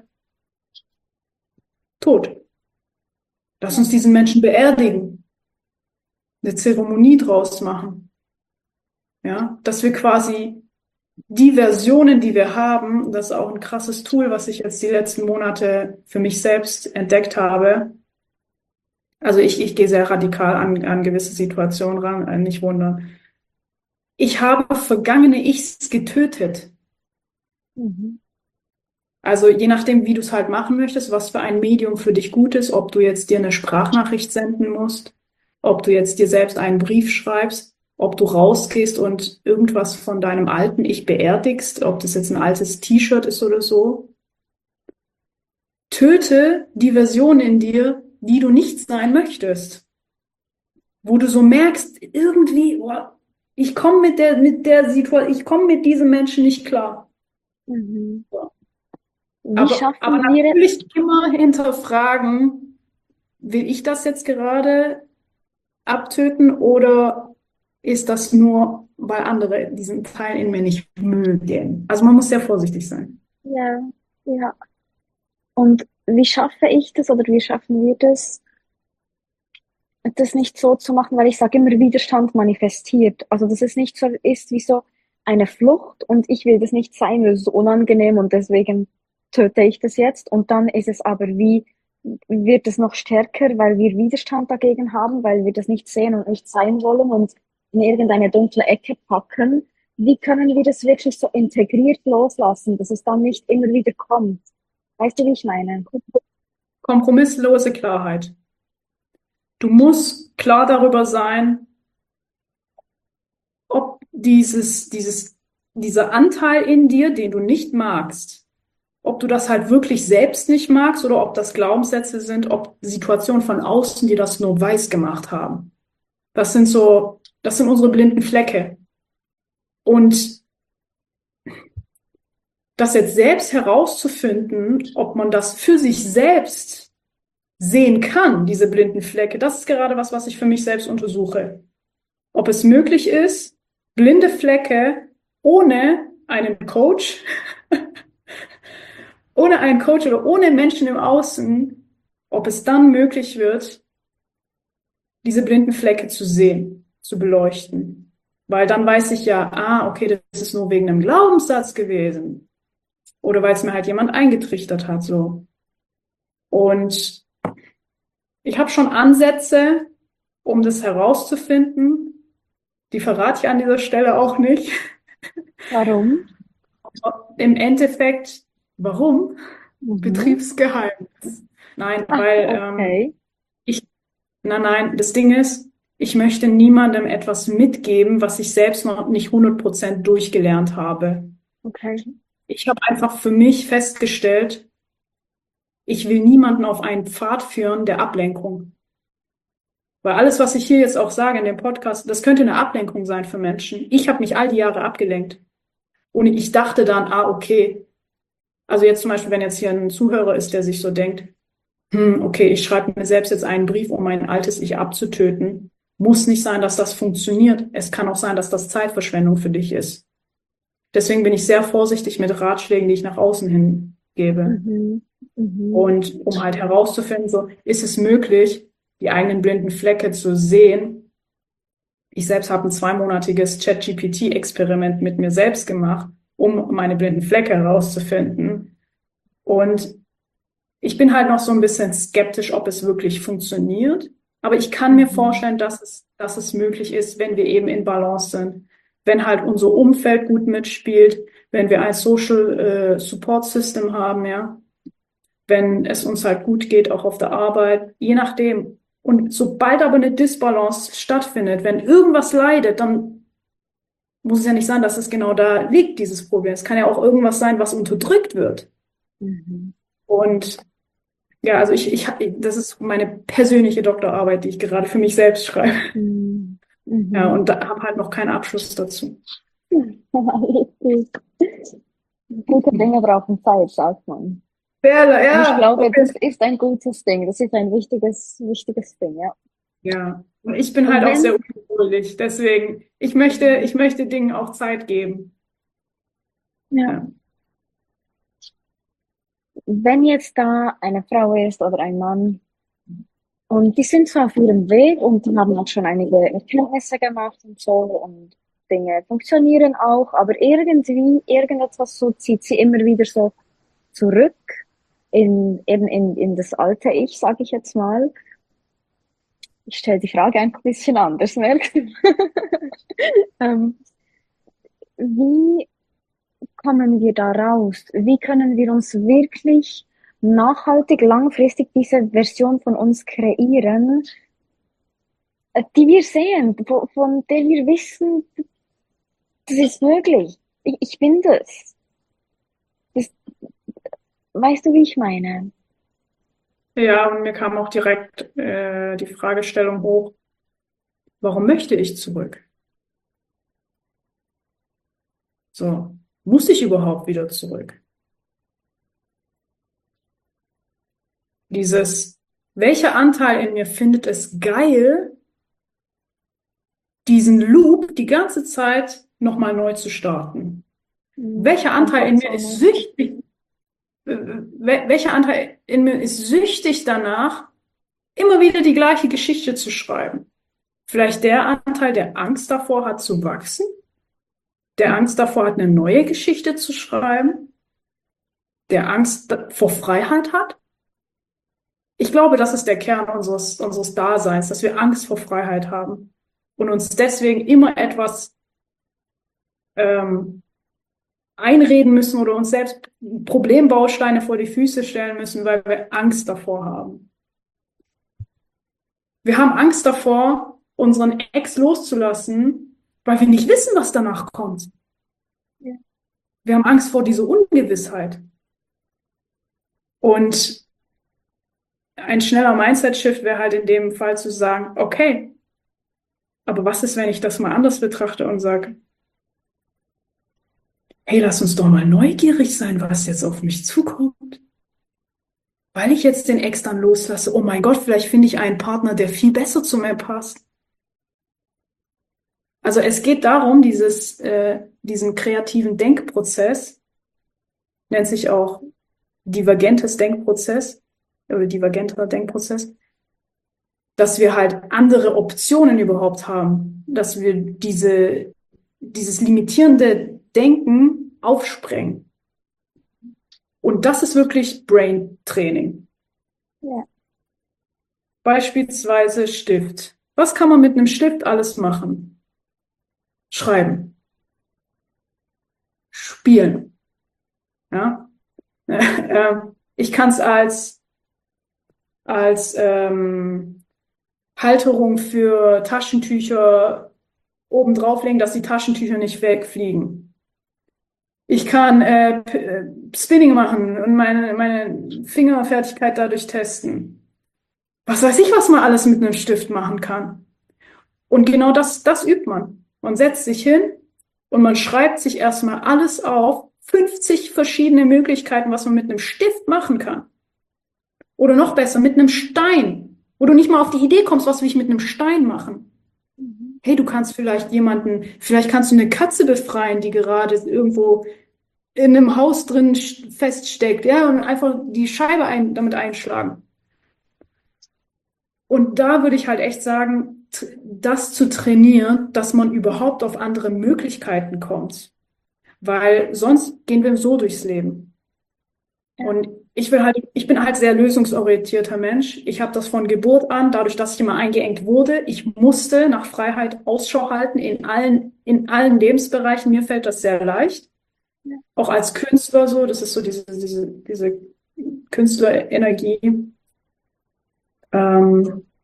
tot. Lass uns diesen Menschen beerdigen, eine Zeremonie draus machen. Ja, dass wir quasi die Versionen, die wir haben, das ist auch ein krasses Tool, was ich jetzt die letzten Monate für mich selbst entdeckt habe. Also ich gehe sehr radikal an gewisse Situationen ran, nicht wundern. Ich habe vergangene Ichs getötet. Mhm. Also je nachdem, wie du es halt machen möchtest, was für ein Medium für dich gut ist, ob du jetzt dir eine Sprachnachricht senden musst, ob du jetzt dir selbst einen Brief schreibst, ob du rausgehst und irgendwas von deinem alten Ich beerdigst, ob das jetzt ein altes T-Shirt ist oder so. Töte die Version in dir, die du nicht sein möchtest, wo du so merkst, irgendwie, boah, ich komme mit der Situation, ich komme mit diesem Menschen nicht klar. Mhm. Wie Aber schaffen wir es? natürlich immer hinterfragen, will ich das jetzt gerade abtöten oder ist das nur, weil andere diesen Teil in mir nicht mögen? Also man muss sehr vorsichtig sein. Ja, ja. Und wie schaffe ich das oder wie schaffen wir das, das nicht so zu machen, weil ich sage immer, Widerstand manifestiert. Also, dass es nicht so ist wie so eine Flucht und ich will das nicht sein, weil es ist unangenehm und deswegen töte ich das jetzt. Und dann ist es aber wie, wird es noch stärker, weil wir Widerstand dagegen haben, weil wir das nicht sehen und nicht sein wollen und in irgendeine dunkle Ecke packen. Wie können wir das wirklich so integriert loslassen, dass es dann nicht immer wieder kommt? Weißt du, wie ich meine? Kompromisslose Klarheit. Du musst klar darüber sein, ob dieser Anteil in dir, den du nicht magst, ob du das halt wirklich selbst nicht magst oder ob das Glaubenssätze sind, ob Situationen von außen dir das nur weiß gemacht haben. Das sind unsere blinden Flecke. Und das jetzt selbst herauszufinden, ob man das für sich selbst sehen kann, diese blinden Flecke, das ist gerade was ich für mich selbst untersuche. Ob es möglich ist, blinde Flecke ohne einen Coach, ohne einen Coach oder ohne Menschen im Außen, ob es dann möglich wird, diese blinden Flecke zu sehen, zu beleuchten. Weil dann weiß ich ja, okay, das ist nur wegen einem Glaubenssatz gewesen. Oder weil es mir halt jemand eingetrichtert hat, so. Und ich habe schon Ansätze, um das herauszufinden. Die verrate ich an dieser Stelle auch nicht. Warum? Im Endeffekt, warum? Mhm. Betriebsgeheimnis. Nein, Ah, weil okay. ich, nein, das Ding ist, ich möchte niemandem etwas mitgeben, was ich selbst noch nicht 100% durchgelernt habe. Okay. Ich habe einfach für mich festgestellt, ich will niemanden auf einen Pfad führen der Ablenkung. Weil alles, was ich hier jetzt auch sage in dem Podcast, das könnte eine Ablenkung sein für Menschen. Ich habe mich all die Jahre abgelenkt. Und ich dachte dann, okay. Also jetzt zum Beispiel, wenn jetzt hier ein Zuhörer ist, der sich so denkt, okay, ich schreibe mir selbst jetzt einen Brief, um mein altes Ich abzutöten. Muss nicht sein, dass das funktioniert. Es kann auch sein, dass das Zeitverschwendung für dich ist. Deswegen bin ich sehr vorsichtig mit Ratschlägen, die ich nach außen hin gebe. Mhm. Mhm. Und um halt herauszufinden, so ist es möglich, die eigenen blinden Flecke zu sehen Ich selbst habe ein 2-monatiges ChatGPT-Experiment mit mir selbst gemacht, um meine blinden Flecke herauszufinden. Und ich bin halt noch so ein bisschen skeptisch, ob es wirklich funktioniert. Aber ich kann mir Mhm. vorstellen, dass es möglich ist, wenn wir eben in Balance sind. Wenn halt unser Umfeld gut mitspielt, wenn wir ein Social Support System haben, ja, wenn es uns halt gut geht, auch auf der Arbeit, je nachdem. Und sobald aber eine Disbalance stattfindet, wenn irgendwas leidet, dann muss es ja nicht sein, dass es genau da liegt, dieses Problem. Es kann ja auch irgendwas sein, was unterdrückt wird. Mhm. Und ja, also das ist meine persönliche Doktorarbeit, die ich gerade für mich selbst schreibe. Mhm. Ja, Mhm. und da habe halt noch keinen Abschluss dazu. Richtig. Gute Dinge brauchen Zeit, sagt man. Und ich Ja, glaube, das ist ein gutes Ding. Das ist ein wichtiges Ding, ja. ja. Und ich bin halt auch sehr Wenn, ungeduldig. Deswegen, ich möchte Dingen auch Zeit geben. ja, Ja. wenn jetzt da eine Frau ist oder ein Mann und die sind so auf ihrem Weg und die haben auch schon einige Erkenntnisse gemacht und so und Dinge funktionieren auch, aber irgendwie, irgendetwas so zieht sie immer wieder so zurück in das alte Ich, sage ich jetzt mal. Ich stelle die Frage einfach ein bisschen anders, merkst du? Ähm, wie kommen wir da raus? Wie können wir uns wirklich nachhaltig, langfristig diese Version von uns kreieren, die wir sehen, von der wir wissen, das ist möglich. Ich bin das. Das. Weißt du, wie ich meine? Ja, und mir kam auch direkt die Fragestellung hoch, warum möchte ich zurück? So, muss ich überhaupt wieder zurück? Dieses, welcher Anteil in mir findet es geil, diesen Loop die ganze Zeit nochmal neu zu starten? Welcher Anteil in mir ist Komfortzone. süchtig? Welcher Anteil in mir ist süchtig danach, immer wieder die gleiche Geschichte zu schreiben? Vielleicht der Anteil, der Angst davor hat zu wachsen, der Angst davor hat, eine neue Geschichte zu schreiben, der Angst vor Freiheit hat. Ich glaube, das ist der Kern unseres Daseins, dass wir Angst vor Freiheit haben und uns deswegen immer etwas ähm, einreden müssen oder uns selbst Problembausteine vor die Füße stellen müssen, weil wir Angst davor haben. Wir haben Angst davor, unseren Ex loszulassen, weil wir nicht wissen, was danach kommt. Ja. Wir haben Angst vor dieser Ungewissheit. Und ein schneller Mindset-Shift wäre halt in dem Fall zu sagen, okay, aber was ist, wenn ich das mal anders betrachte und sage, hey, lass uns doch mal neugierig sein, was jetzt auf mich zukommt. Weil ich jetzt den Ex dann loslasse, oh mein Gott, vielleicht finde ich einen Partner, der viel besser zu mir passt. Also es geht darum, diesen kreativen Denkprozess, nennt sich auch divergentes Denkprozess oder divergenter Denkprozess, dass wir halt andere Optionen überhaupt haben, dass wir dieses limitierende Denken aufsprengen. Und das ist wirklich Brain Training. Ja. Beispielsweise Stift. Was kann man mit einem Stift alles machen? Schreiben, spielen. Ja? Ich kann es als Halterung für Taschentücher oben drauflegen, dass die Taschentücher nicht wegfliegen. Ich kann Spinning machen und meine Fingerfertigkeit dadurch testen. Was weiß ich, was man alles mit einem Stift machen kann. Und genau das übt man. Man setzt sich hin und man schreibt sich erstmal alles auf, 50 verschiedene Möglichkeiten, was man mit einem Stift machen kann. Oder noch besser, mit einem Stein, wo du nicht mal auf die Idee kommst, was will ich mit einem Stein machen. Mhm. Hey, du kannst vielleicht kannst du eine Katze befreien, die gerade irgendwo in einem Haus drin feststeckt, ja, und einfach die Scheibe damit einschlagen. Und da würde ich halt echt sagen, das zu trainieren, dass man überhaupt auf andere Möglichkeiten kommt. Weil sonst gehen wir so durchs Leben. Ja. Und ich bin halt sehr lösungsorientierter Mensch. Ich habe das von Geburt an, dadurch, dass ich immer eingeengt wurde. Ich musste nach Freiheit Ausschau halten in allen Lebensbereichen. Mir fällt das sehr leicht. Ja. Auch als Künstler so. Das ist so diese Künstlerenergie. Ähm,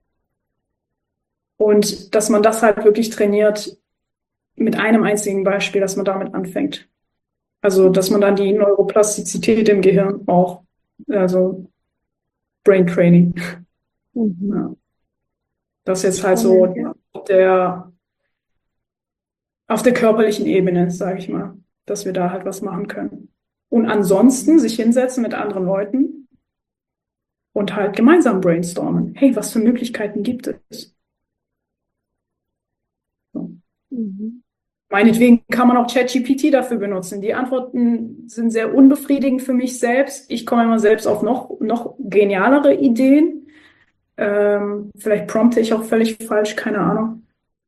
und dass man das halt wirklich trainiert mit einem einzigen Beispiel, dass man damit anfängt. Also, dass man dann die Neuroplastizität im Gehirn auch, also Brain Training. Mhm. Ja. Das ist jetzt halt so Spannend, ja. der, auf der körperlichen Ebene, sage ich mal, dass wir da halt was machen können. Und ansonsten sich hinsetzen mit anderen Leuten und halt gemeinsam brainstormen. Hey, was für Möglichkeiten gibt es? So. Mhm. Meinetwegen kann man auch ChatGPT dafür benutzen. Die Antworten sind sehr unbefriedigend für mich selbst. Ich komme immer selbst auf noch genialere Ideen. Vielleicht prompte ich auch völlig falsch, keine Ahnung.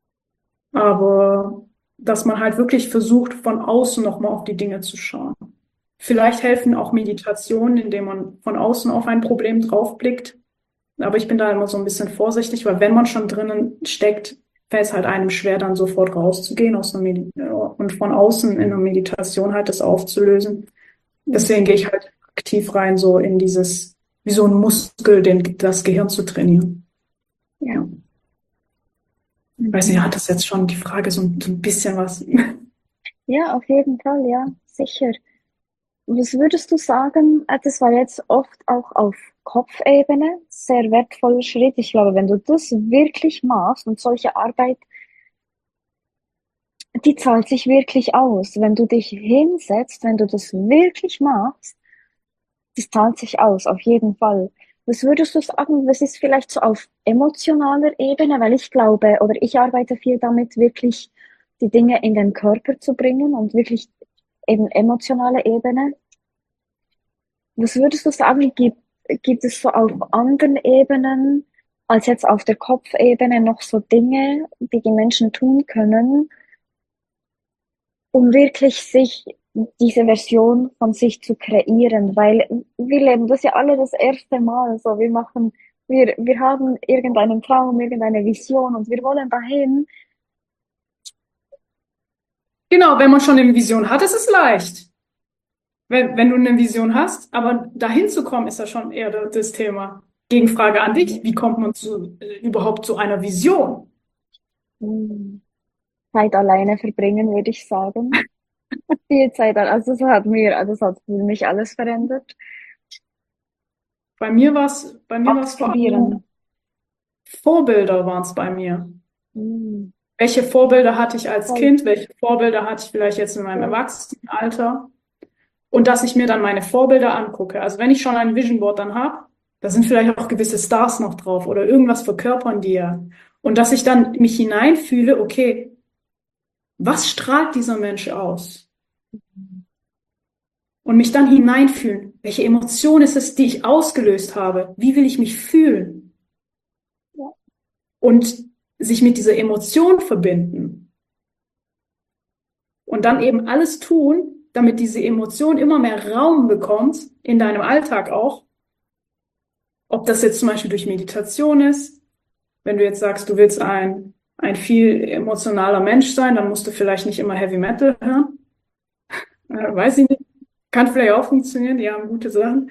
Aber dass man halt wirklich versucht, von außen nochmal auf die Dinge zu schauen. Vielleicht helfen auch Meditationen, indem man von außen auf ein Problem draufblickt. Aber ich bin da immer so ein bisschen vorsichtig, weil wenn man schon drinnen steckt, fällt es halt einem schwer, dann sofort rauszugehen aus einer und von außen in einer Meditation halt das aufzulösen. Deswegen gehe Mhm. ich halt aktiv rein, so in dieses, wie so ein Muskel, das Gehirn zu trainieren. Ja. Ja. Weiß nicht, Mhm. hat das jetzt schon die Frage so ein bisschen was? Ja, auf jeden Fall, ja, sicher. Was würdest du sagen, das war jetzt oft auch auf Kopfebene sehr wertvoller Schritt. Ich glaube, wenn du das wirklich machst und solche Arbeit, die zahlt sich wirklich aus. Wenn du dich hinsetzt, wenn du das wirklich machst, das zahlt sich aus, auf jeden Fall. Was würdest du sagen, was ist vielleicht so auf emotionaler Ebene? Weil ich glaube, oder ich arbeite viel damit, wirklich die Dinge in den Körper zu bringen und wirklich eben emotionale Ebene. Was würdest du sagen, gibt es so auf anderen Ebenen als jetzt auf der Kopfebene noch so Dinge, die die Menschen tun können, um wirklich sich diese Version von sich zu kreieren? Weil wir leben das ja alle das erste Mal so. Wir haben irgendeinen Traum, irgendeine Vision und wir wollen dahin. Genau, wenn man schon eine Vision hat, ist es leicht. Wenn du eine Vision hast, aber dahin zu kommen, ist ja schon eher das Thema. Gegenfrage an dich, wie kommt man überhaupt zu einer Vision? Hm, Zeit alleine verbringen, würde ich sagen. Viel Zeit, also das hat für mich alles verändert. Bei mir war's vor allem Ausprobieren. Vorbilder waren es bei mir. Hm, Welche Vorbilder hatte ich als Voll, Kind? Welche Vorbilder hatte ich vielleicht jetzt in meinem voll. Erwachsenenalter? Und dass ich mir dann meine Vorbilder angucke. Also wenn ich schon ein Vision Board dann habe, da sind vielleicht auch gewisse Stars noch drauf oder irgendwas verkörpern die ja. Und dass ich dann mich hineinfühle, okay, was strahlt dieser Mensch aus? Und mich dann hineinfühlen, welche Emotion ist es, die ich ausgelöst habe? Wie will ich mich fühlen? Ja, Und sich mit dieser Emotion verbinden. Und dann eben alles tun, damit diese Emotion immer mehr Raum bekommt, in deinem Alltag auch. Ob das jetzt zum Beispiel durch Meditation ist, wenn du jetzt sagst, du willst ein viel emotionaler Mensch sein, dann musst du vielleicht nicht immer Heavy Metal hören. Weiß ich nicht. Kann vielleicht auch funktionieren, die haben gute Sachen.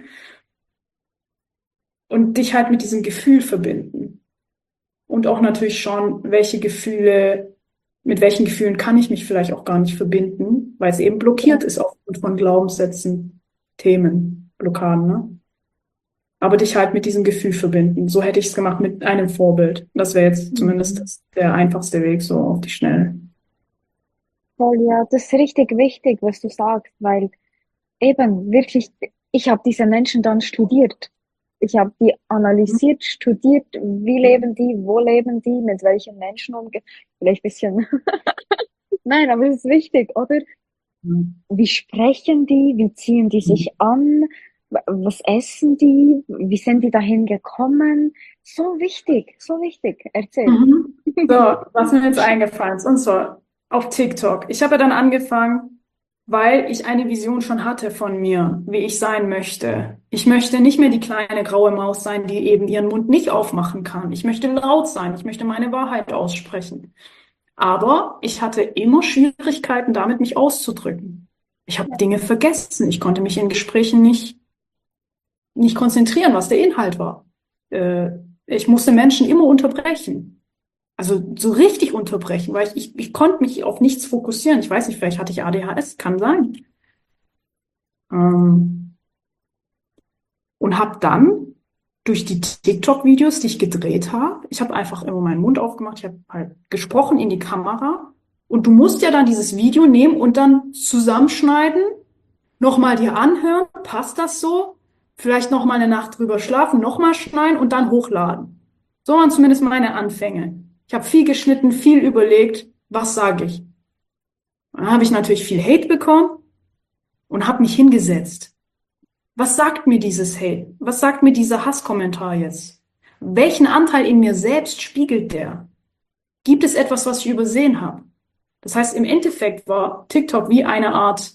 Und dich halt mit diesem Gefühl verbinden. Und auch natürlich schauen, mit welchen Gefühlen kann ich mich vielleicht auch gar nicht verbinden, weil es eben blockiert ja. ist aufgrund von Glaubenssätzen, Themen, Blockaden, ne? Aber dich halt mit diesem Gefühl verbinden. So hätte ich es gemacht mit einem Vorbild. Das wäre jetzt zumindest Mhm. der einfachste Weg, so auf die Schnelle. Voll, ja, das ist richtig wichtig, was du sagst, weil eben wirklich, ich habe diese Menschen dann studiert. Ich habe die analysiert, studiert, wie leben die, wo leben die, mit welchen Menschen umgehen. Vielleicht ein bisschen, nein, aber es ist wichtig, oder? Mhm. Wie sprechen die, wie ziehen die sich an? Was essen die? Wie sind die dahin gekommen? So wichtig, so wichtig. Erzähl. Mhm. So, was mir jetzt eingefallen ist, und zwar auf TikTok. Ich habe ja dann angefangen, weil ich eine Vision schon hatte von mir, wie ich sein möchte. Ich möchte nicht mehr die kleine graue Maus sein, die eben ihren Mund nicht aufmachen kann. Ich möchte laut sein, ich möchte meine Wahrheit aussprechen. Aber ich hatte immer Schwierigkeiten damit, mich auszudrücken. Ich habe Dinge vergessen. Ich konnte mich in Gesprächen nicht konzentrieren, was der Inhalt war. Äh, Ich musste Menschen immer unterbrechen. Also so richtig unterbrechen, weil ich konnte mich auf nichts fokussieren. Ich weiß nicht, vielleicht hatte ich ADHS, kann sein. Ähm, und habe dann durch die TikTok-Videos, die ich gedreht habe, ich habe einfach immer meinen Mund aufgemacht, ich habe halt gesprochen in die Kamera. Und du musst ja dann dieses Video nehmen und dann zusammenschneiden, nochmal dir anhören, passt das so? Vielleicht nochmal eine Nacht drüber schlafen, nochmal schneiden und dann hochladen. So waren zumindest meine Anfänge. Ich habe viel geschnitten, viel überlegt, was sage ich. Und dann habe ich natürlich viel Hate bekommen und habe mich hingesetzt. Was sagt mir dieses Hate? Was sagt mir dieser Hasskommentar jetzt? Welchen Anteil in mir selbst spiegelt der? Gibt es etwas, was ich übersehen habe? Das heißt, im Endeffekt war TikTok wie eine Art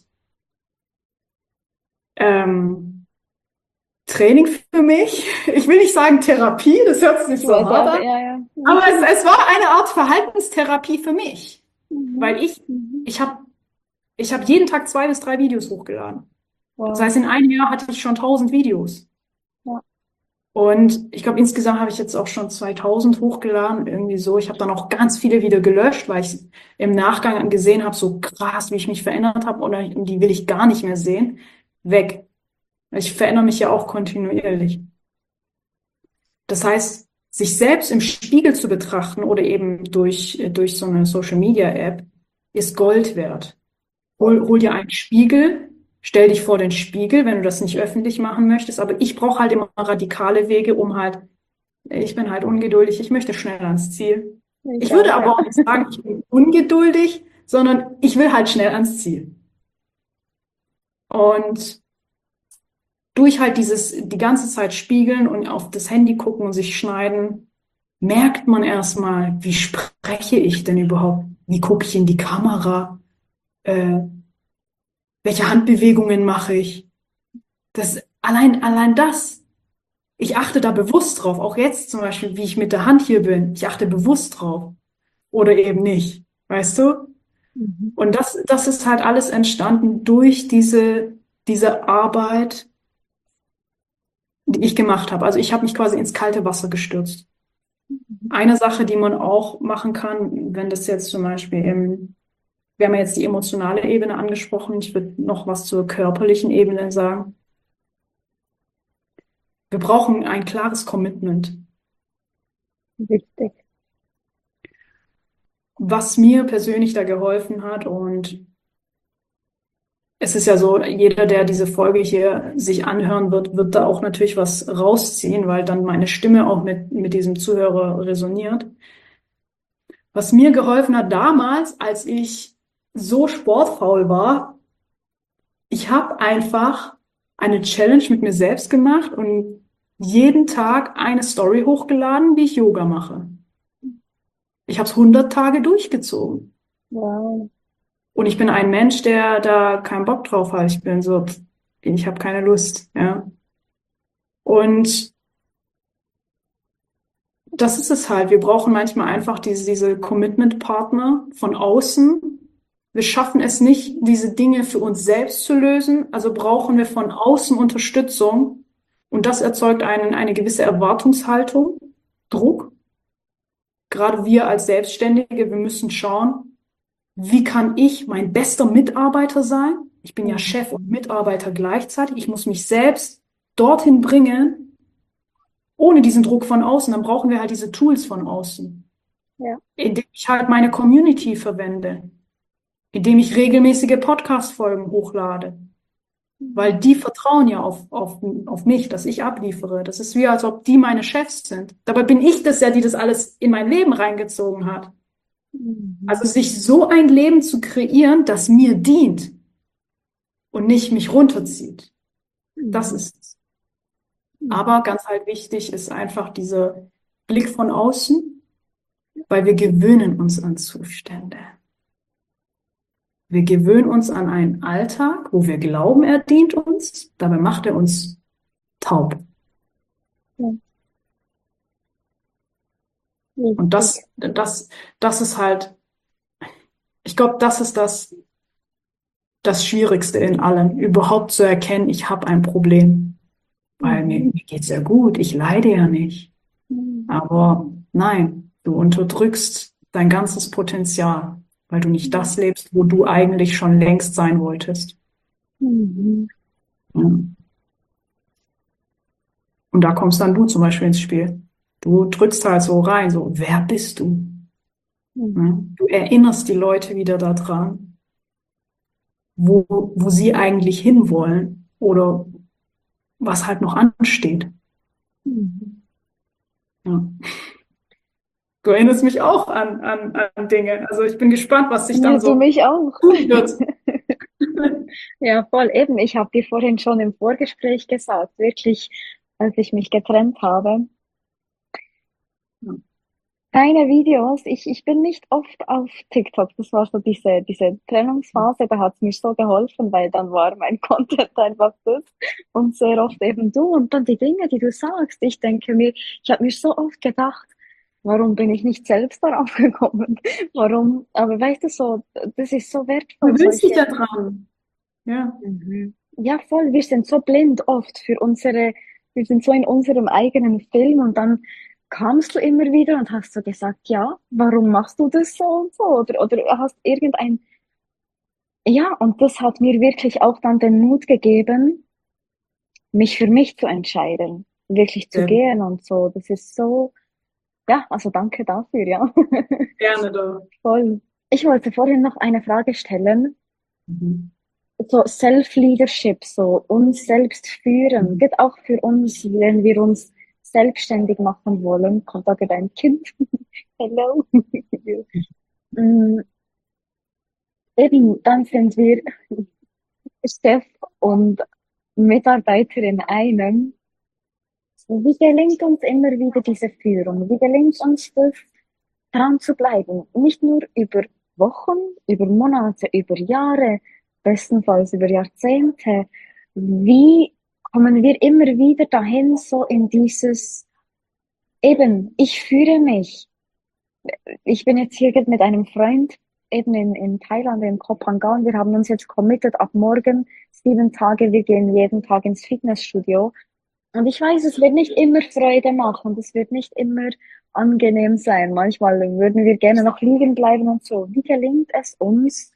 Training für mich. Ich will nicht sagen Therapie, das hört sich Ich so weiß hart auch, an. ja, ja. Aber es war eine Art Verhaltenstherapie für mich. Mhm. Weil Mhm. ich hab jeden Tag 2 bis 3 Videos hochgeladen. Das Wow. heißt, in einem Jahr hatte ich schon 1000 Videos. Ja. Und ich glaube, insgesamt habe ich jetzt auch schon 2000 hochgeladen, irgendwie so. Ich habe dann auch ganz viele wieder gelöscht, weil ich im Nachgang gesehen habe, so krass, wie ich mich verändert habe, oder die will ich gar nicht mehr sehen. Weg. Ich verändere mich ja auch kontinuierlich. Das heißt, sich selbst im Spiegel zu betrachten oder eben durch so eine Social Media App ist Gold wert. Hol dir einen Spiegel, stell dich vor den Spiegel, wenn du das nicht öffentlich machen möchtest. Aber ich brauche halt immer radikale Wege, ich bin halt ungeduldig, ich möchte schnell ans Ziel. Ich Ich würde auch, aber ja. auch nicht sagen, ich bin ungeduldig, sondern ich will halt schnell ans Ziel. Und durch halt die ganze Zeit spiegeln und auf das Handy gucken und sich schneiden, merkt man erstmal, wie spreche ich denn überhaupt? Wie gucke ich in die Kamera? Äh, Welche Handbewegungen mache ich? Allein das. Ich achte da bewusst drauf. Auch jetzt zum Beispiel, wie ich mit der Hand hier bin. Ich achte bewusst drauf. Oder eben nicht. Weißt du? Mhm. Und das ist halt alles entstanden durch diese Arbeit, die ich gemacht habe. Also ich habe mich quasi ins kalte Wasser gestürzt. Eine Sache, die man auch machen kann, wenn das jetzt zum Beispiel wir haben ja jetzt die emotionale Ebene angesprochen, ich würde noch was zur körperlichen Ebene sagen. Wir brauchen ein klares Commitment. Wichtig. Was mir persönlich da geholfen hat, und es ist ja so, jeder, der diese Folge hier sich anhören wird da auch natürlich was rausziehen, weil dann meine Stimme auch mit diesem Zuhörer resoniert. Was mir geholfen hat damals, als ich so sportfaul war, ich habe einfach eine Challenge mit mir selbst gemacht und jeden Tag eine Story hochgeladen, wie ich Yoga mache. Ich habe es 100 Tage durchgezogen. Wow. Und ich bin ein Mensch, der da keinen Bock drauf hat. Ich bin so, ich habe keine Lust, ja. Und das ist es halt. Wir brauchen manchmal einfach diese Commitment-Partner von außen. Wir schaffen es nicht, diese Dinge für uns selbst zu lösen. Also brauchen wir von außen Unterstützung. Und das erzeugt eine gewisse Erwartungshaltung, Druck. Gerade wir als Selbstständige, wir müssen schauen, wie kann ich mein bester Mitarbeiter sein? Ich bin ja Mhm. Chef und Mitarbeiter gleichzeitig. Ich muss mich selbst dorthin bringen, ohne diesen Druck von außen. Dann brauchen wir halt diese Tools von außen, Ja. indem ich halt meine Community verwende, indem ich regelmäßige Podcast-Folgen hochlade. Weil Mhm. die vertrauen ja auf mich, dass ich abliefere. Das ist wie, als ob die meine Chefs sind. Dabei bin ich das ja, die das alles in mein Leben reingezogen hat. Mhm. Also sich so ein Leben zu kreieren, das mir dient und nicht mich runterzieht. Das Mhm. ist es. Aber ganz halt wichtig ist einfach dieser Blick von außen, weil wir gewöhnen uns an Zustände. Wir gewöhnen uns an einen Alltag, wo wir glauben, er dient uns, dabei macht er uns taub. Ja, Und richtig. das ist halt, ich glaube, das ist das Schwierigste in allem, überhaupt zu erkennen, ich habe ein Problem. Weil Mhm. mir geht's ja gut, ich leide ja nicht. Mhm. Aber nein, du unterdrückst dein ganzes Potenzial, weil du nicht das lebst, wo du eigentlich schon längst sein wolltest. Mhm. Ja. Und da kommst dann du zum Beispiel ins Spiel. Du drückst halt so rein, so, wer bist du? Ja. Mhm. Du erinnerst die Leute wieder daran, wo sie eigentlich hinwollen oder was halt noch ansteht. Mhm. Ja. Du erinnerst mich auch an Dinge. Also ich bin gespannt, was sich Ja, dann du so mich auch. tun wird. Ja, voll eben. Ich habe dir vorhin schon im Vorgespräch gesagt, wirklich, als ich mich getrennt habe, deine Videos, ich bin nicht oft auf TikTok. Das war so diese Trennungsphase, da hat es mir so geholfen, weil dann war mein Content einfach das und sehr oft eben du und dann die Dinge, die du sagst. Ich denke mir, ich habe mir so oft gedacht, warum bin ich nicht selbst darauf gekommen? Warum? Aber weißt du so, das ist so wertvoll, Gewöhnst dich solche. daran. Ja. Mhm. Ja, voll. Wir sind so blind oft für wir sind so in unserem eigenen Film und dann kamst du immer wieder und hast so gesagt, ja, warum machst du das so und so? Oder hast ja, und das hat mir wirklich auch dann den Mut gegeben, mich für mich zu entscheiden, wirklich zu Sehr gut. gehen und so. Das ist so, ja, also danke dafür, ja. Gerne doch. Voll. Ich wollte vorhin noch eine Frage stellen. Mhm. So Self-Leadership, so uns selbst führen, Mhm. geht auch für uns, wenn wir uns selbstständig machen wollen, kommt da gerade ein Kind. Hello. Mm, Eben, dann sind wir Chef und Mitarbeiter in einem. Wie gelingt uns immer wieder diese Führung? Wie gelingt uns das, dran zu bleiben? Nicht nur über Wochen, über Monate, über Jahre, bestenfalls über Jahrzehnte. Wie kommen wir immer wieder dahin, so in dieses, eben, ich führe mich. Ich bin jetzt hier mit einem Freund eben in Thailand, in Koh Phangan. Wir haben uns jetzt committed, ab morgen 7 Tage, wir gehen jeden Tag ins Fitnessstudio. Und ich weiß, es wird nicht immer Freude machen, das wird nicht immer angenehm sein. Manchmal würden wir gerne noch liegen bleiben und so. Wie gelingt es uns,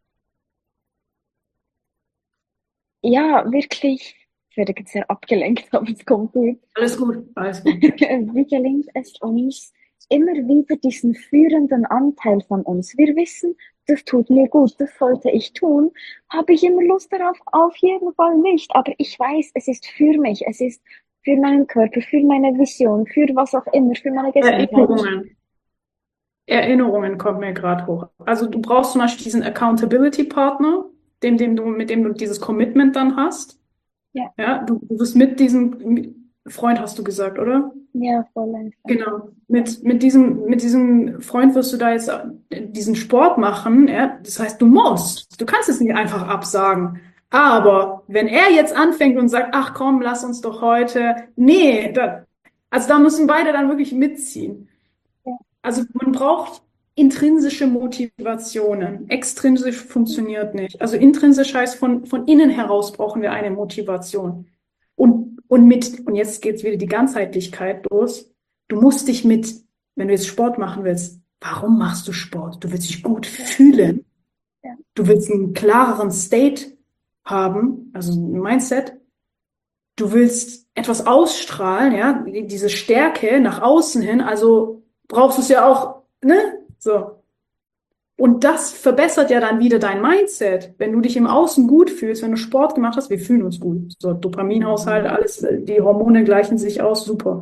ja, wirklich, ich werde jetzt sehr abgelenkt, aber es kommt gut. Alles gut, alles gut. Wie gelingt es uns, immer wieder diesen führenden Anteil von uns? Wir wissen, das tut mir gut, das sollte ich tun. Habe ich immer Lust darauf? Auf jeden Fall nicht. Aber ich weiß, es ist für mich, es ist für meinen Körper, für meine Vision, für was auch immer, für meine Gesundheit. Erinnerungen. Erinnerungen kommt mir gerade hoch. Also du brauchst zum Beispiel diesen Accountability-Partner, mit dem du dieses Commitment dann hast. Ja, Ja, du wirst mit diesem Freund, hast du gesagt, oder? ja, voll einfach. Genau. Mit diesem Freund wirst du da jetzt diesen Sport machen. Ja? Das heißt, du musst. Du kannst es nicht einfach absagen. Aber wenn er jetzt anfängt und sagt, ach komm, lass uns doch heute, nee, also da müssen beide dann wirklich mitziehen. Ja, Also man braucht intrinsische Motivationen. Extrinsisch funktioniert nicht. Also intrinsisch heißt, von innen heraus brauchen wir eine Motivation. Und jetzt geht's wieder die Ganzheitlichkeit los. Du musst dich wenn du jetzt Sport machen willst, warum machst du Sport? Du willst dich gut ja, fühlen. ja. Du willst einen klareren State haben, also ein Mindset. Du willst etwas ausstrahlen, ja, diese Stärke nach außen hin. Also brauchst du es ja auch, ne? So. Und das verbessert ja dann wieder dein Mindset. Wenn du dich im Außen gut fühlst, wenn du Sport gemacht hast, wir fühlen uns gut. So, Dopaminhaushalt, Mhm. alles, die Hormone gleichen sich aus, super.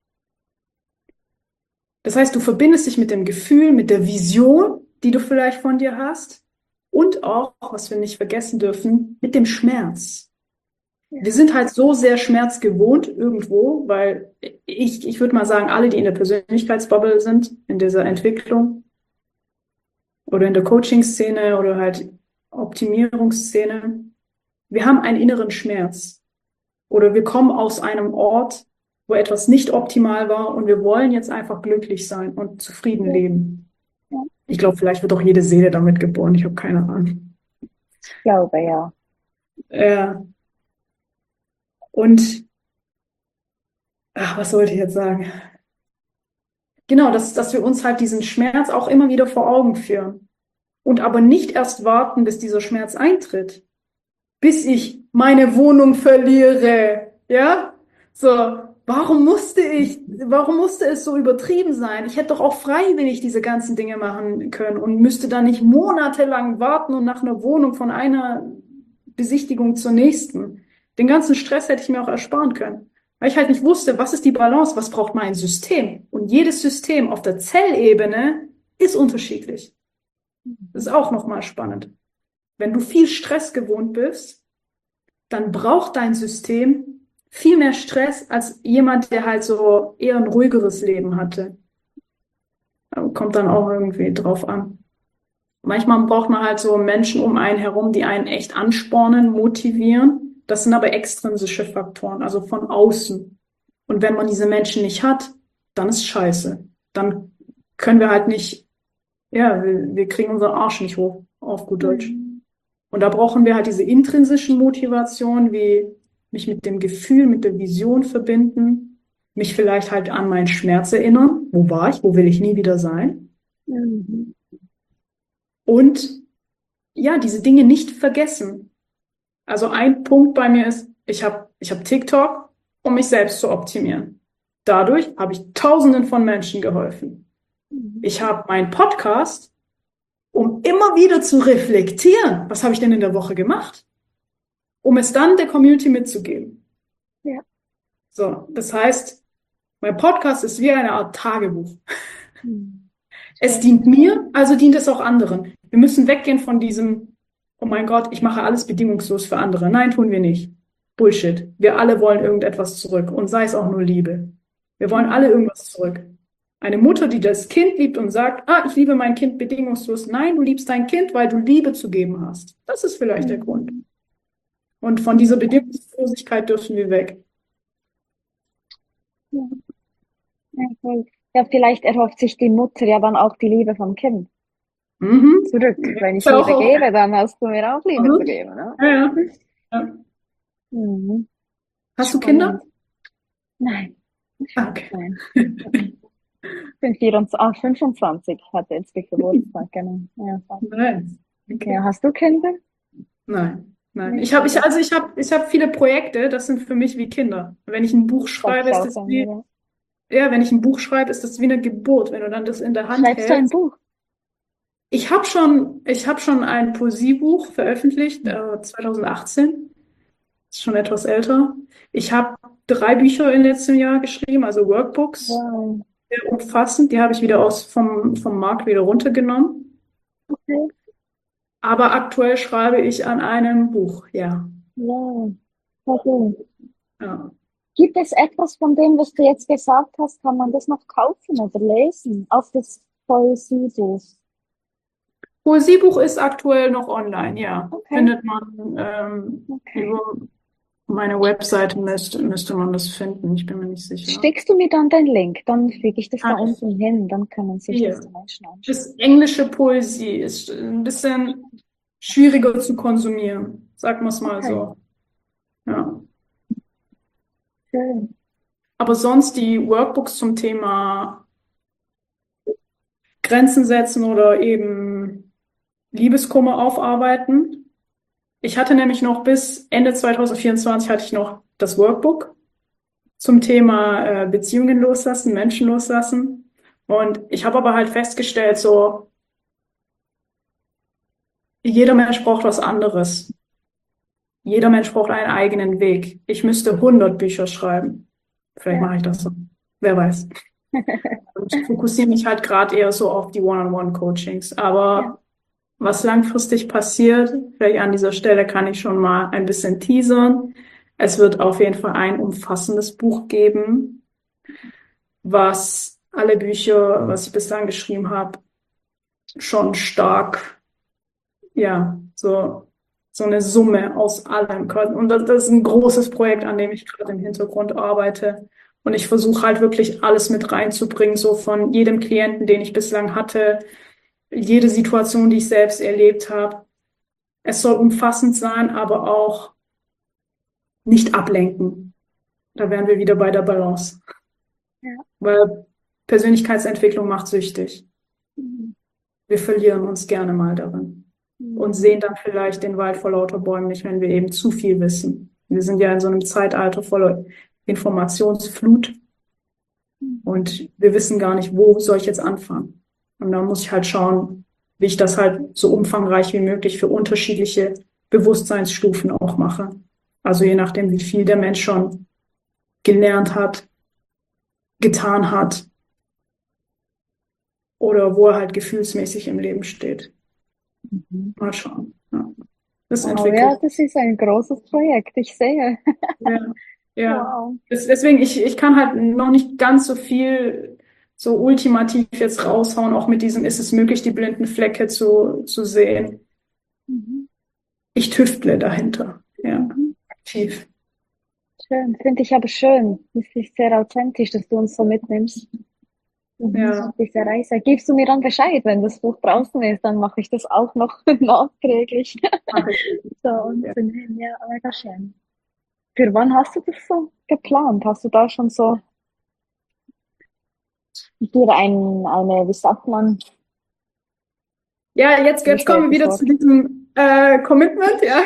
Das heißt, du verbindest dich mit dem Gefühl, mit der Vision, die du vielleicht von dir hast und auch, was wir nicht vergessen dürfen, mit dem Schmerz. Ja. Wir sind halt so sehr Schmerz gewohnt irgendwo, weil ich würde mal sagen, alle, die in der Persönlichkeitsbubble sind, in dieser Entwicklung oder in der Coaching-Szene oder halt Optimierungsszene, wir haben einen inneren Schmerz oder wir kommen aus einem Ort, wo etwas nicht optimal war und wir wollen jetzt einfach glücklich sein und zufrieden Ja. leben. Ja. Ich glaube, vielleicht wird auch jede Seele damit geboren. Ich habe keine Ahnung. Ich glaube, ja. Ja. Und was sollte ich jetzt sagen? Genau, dass wir uns halt diesen Schmerz auch immer wieder vor Augen führen und aber nicht erst warten, bis dieser Schmerz eintritt, bis ich meine Wohnung verliere. Ja? So, warum musste es so übertrieben sein? Ich hätte doch auch freiwillig diese ganzen Dinge machen können und müsste dann nicht monatelang warten und nach einer Wohnung von einer Besichtigung zur nächsten. Den ganzen Stress hätte ich mir auch ersparen können. Weil ich halt nicht wusste, was ist die Balance, was braucht mein System? Und jedes System auf der Zellebene ist unterschiedlich. Das ist auch nochmal spannend. Wenn du viel Stress gewohnt bist, dann braucht dein System viel mehr Stress als jemand, der halt so eher ein ruhigeres Leben hatte. Kommt dann auch irgendwie drauf an. Manchmal braucht man halt so Menschen um einen herum, die einen echt anspornen, motivieren. Das sind aber extrinsische Faktoren, also von außen. Und wenn man diese Menschen nicht hat, dann ist scheiße. Dann können wir halt nicht, ja, wir kriegen unseren Arsch nicht hoch, auf gut Deutsch. Und da brauchen wir halt diese intrinsischen Motivationen, wie mich mit dem Gefühl, mit der Vision verbinden, mich vielleicht halt an meinen Schmerz erinnern. Wo war ich? Wo will ich nie wieder sein? Mhm. Und ja, diese Dinge nicht vergessen. Also ein Punkt bei mir ist, ich hab TikTok, um mich selbst zu optimieren. Dadurch habe ich Tausenden von Menschen geholfen. Ich habe meinen Podcast, um immer wieder zu reflektieren, was habe ich denn in der Woche gemacht, um es dann der Community mitzugeben. Ja. So, das heißt, mein Podcast ist wie eine Art Tagebuch. Es dient mir, also dient es auch anderen. Wir müssen weggehen von diesem, oh mein Gott, ich mache alles bedingungslos für andere. Nein, tun wir nicht. Bullshit. Wir alle wollen irgendetwas zurück und sei es auch nur Liebe. Wir wollen alle irgendwas zurück. Eine Mutter, die das Kind liebt und sagt, ich liebe mein Kind bedingungslos. Nein, du liebst dein Kind, weil du Liebe zu geben hast. Das ist vielleicht der Grund. Und von dieser Bedingungslosigkeit dürfen wir weg. Ja. Ja, voll. Ja, vielleicht erhofft sich die Mutter ja dann auch die Liebe vom Kind Mhm. zurück. Wenn ich Ist ja auch Liebe okay. gebe, dann hast du mir auch Liebe zu geben, ne? Ja. Ja. Mhm. Hast du Spannend. Kinder? Nein, Okay. nein. Ich bin 25, hatte jetzt die Geburtstag, genau. Ja, Nein. Okay. ja, hast du Kinder? Nein. Nicht? Ich hab viele Projekte, das sind für mich wie Kinder. Wenn ich ein Buch schreibe, ist das wie, wenn ich ein Buch schreibe, ist das wie eine Geburt, wenn du dann das in der Hand Schreibst du ein hältst. Buch? Ich habe schon ein Poesiebuch veröffentlicht, 2018. Ist schon etwas älter. Ich habe 3 Bücher im letzten Jahr geschrieben, also Workbooks, Wow. sehr umfassend. Die habe ich wieder vom Markt wieder runtergenommen. Okay. Aber aktuell schreibe ich an einem Buch, ja. Ja, okay. Ja. Gibt es etwas von dem, was du jetzt gesagt hast, kann man das noch kaufen oder lesen? Auf das Poesiebuch? Poesiebuch ist aktuell noch online, ja. Okay. Findet man Okay. über meine Webseite müsste man das finden. Ich bin mir nicht sicher. Schickst du mir dann den Link? Dann füge ich das da Ah, unten hin, dann können sich hier. das die Menschen anschauen. Das englische Poesie ist ein bisschen schwieriger zu konsumieren, sagen wir es mal Okay. so. Ja. Schön. Aber sonst die Workbooks zum Thema Grenzen setzen oder eben Liebeskummer aufarbeiten. Ich hatte nämlich noch bis Ende 2024 hatte ich noch das Workbook zum Thema Beziehungen loslassen, Menschen loslassen. Und ich habe aber halt festgestellt, so jeder Mensch braucht was anderes. Jeder Mensch braucht einen eigenen Weg. Ich müsste 100 Bücher schreiben. Vielleicht Ja. mache ich das so. Wer weiß. Und ich fokussiere mich halt gerade eher so auf die One-on-One-Coachings. Aber Ja. was langfristig passiert, vielleicht an dieser Stelle kann ich schon mal ein bisschen teasern. Es wird auf jeden Fall ein umfassendes Buch geben, was alle Bücher, was ich bislang geschrieben habe, schon stark, ja, so eine Summe aus allem. Und das ist ein großes Projekt, an dem ich gerade im Hintergrund arbeite. Und ich versuche halt wirklich alles mit reinzubringen, so von jedem Klienten, den ich bislang hatte, jede Situation, die ich selbst erlebt habe. Es soll umfassend sein, aber auch nicht ablenken. Da wären wir wieder bei der Balance. Ja. Weil Persönlichkeitsentwicklung macht süchtig. Mhm. Wir verlieren uns gerne mal darin und sehen dann vielleicht den Wald vor lauter Bäumen nicht, wenn wir eben zu viel wissen. Wir sind ja in so einem Zeitalter voller Informationsflut und wir wissen gar nicht, wo soll ich jetzt anfangen. Und da muss ich halt schauen, wie ich das halt so umfangreich wie möglich für unterschiedliche Bewusstseinsstufen auch mache. Also je nachdem, wie viel der Mensch schon gelernt hat, getan hat oder wo er halt gefühlsmäßig im Leben steht. Mhm. Mal schauen. Ja. Das Wow, entwickelt. ja, das ist ein großes Projekt, ich sehe. Ja, ja. Wow. Deswegen, ich kann halt noch nicht ganz so viel so ultimativ jetzt raushauen, auch mit diesem, ist es möglich, die blinden Flecke zu sehen. Mhm. Ich tüftle dahinter. Ja, Mhm. tief. Schön, finde ich aber schön. Das ist sehr authentisch, dass du uns so mitnimmst. Ja, Auf diese Reise. Gibst du mir dann Bescheid, wenn das Buch draußen ist, dann mache ich das auch noch nachträglich. mache ich. So, und Ja. ja, mega schön. Für wann hast du das so geplant? Hast du da schon so dir wie sagt man, Ja, jetzt wie kommen steht wir das wieder Wort? zu diesem Commitment, ja.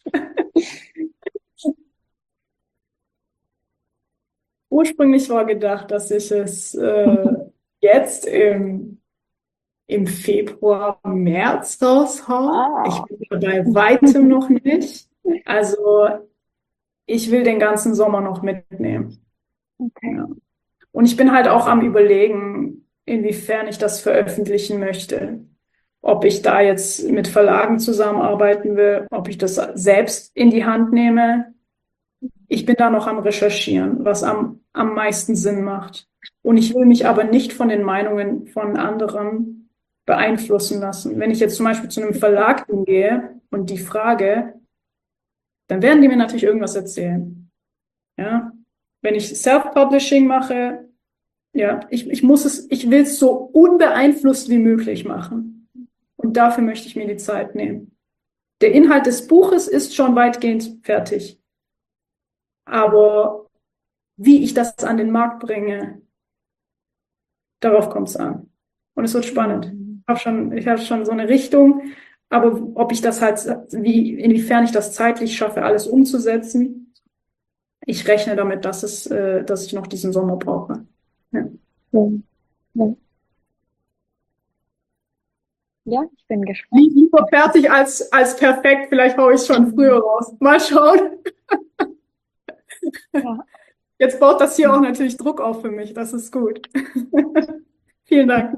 Ursprünglich war gedacht, dass ich es jetzt im Februar, März raushau. Ich Ah, bin bei weitem noch nicht. Also ich will den ganzen Sommer noch mitnehmen. okay. Ja. Und ich bin halt auch am Überlegen, inwiefern ich das veröffentlichen möchte. Ob ich da jetzt mit Verlagen zusammenarbeiten will, ob ich das selbst in die Hand nehme. Ich bin da noch am Recherchieren, was am meisten Sinn macht. Und ich will mich aber nicht von den Meinungen von anderen beeinflussen lassen. Wenn ich jetzt zum Beispiel zu einem Verlag hingehe und die frage, dann werden die mir natürlich irgendwas erzählen. Ja? Wenn ich Self-Publishing mache, ja, ich will es so unbeeinflusst wie möglich machen. Und dafür möchte ich mir die Zeit nehmen. Der Inhalt des Buches ist schon weitgehend fertig. Aber wie ich das an den Markt bringe, darauf kommt es an. Und es wird spannend. Ich habe schon so eine Richtung, aber ob ich das halt, inwiefern ich das zeitlich schaffe, alles umzusetzen, ich rechne damit, dass ich noch diesen Sommer brauche. Ja. Ja, ja. Ja, ich bin gespannt. Lieber fertig als perfekt. Vielleicht haue ich es schon früher raus. Mal schauen. Ja. Jetzt baut das hier auch natürlich Druck auf für mich. Das ist gut. Vielen Dank.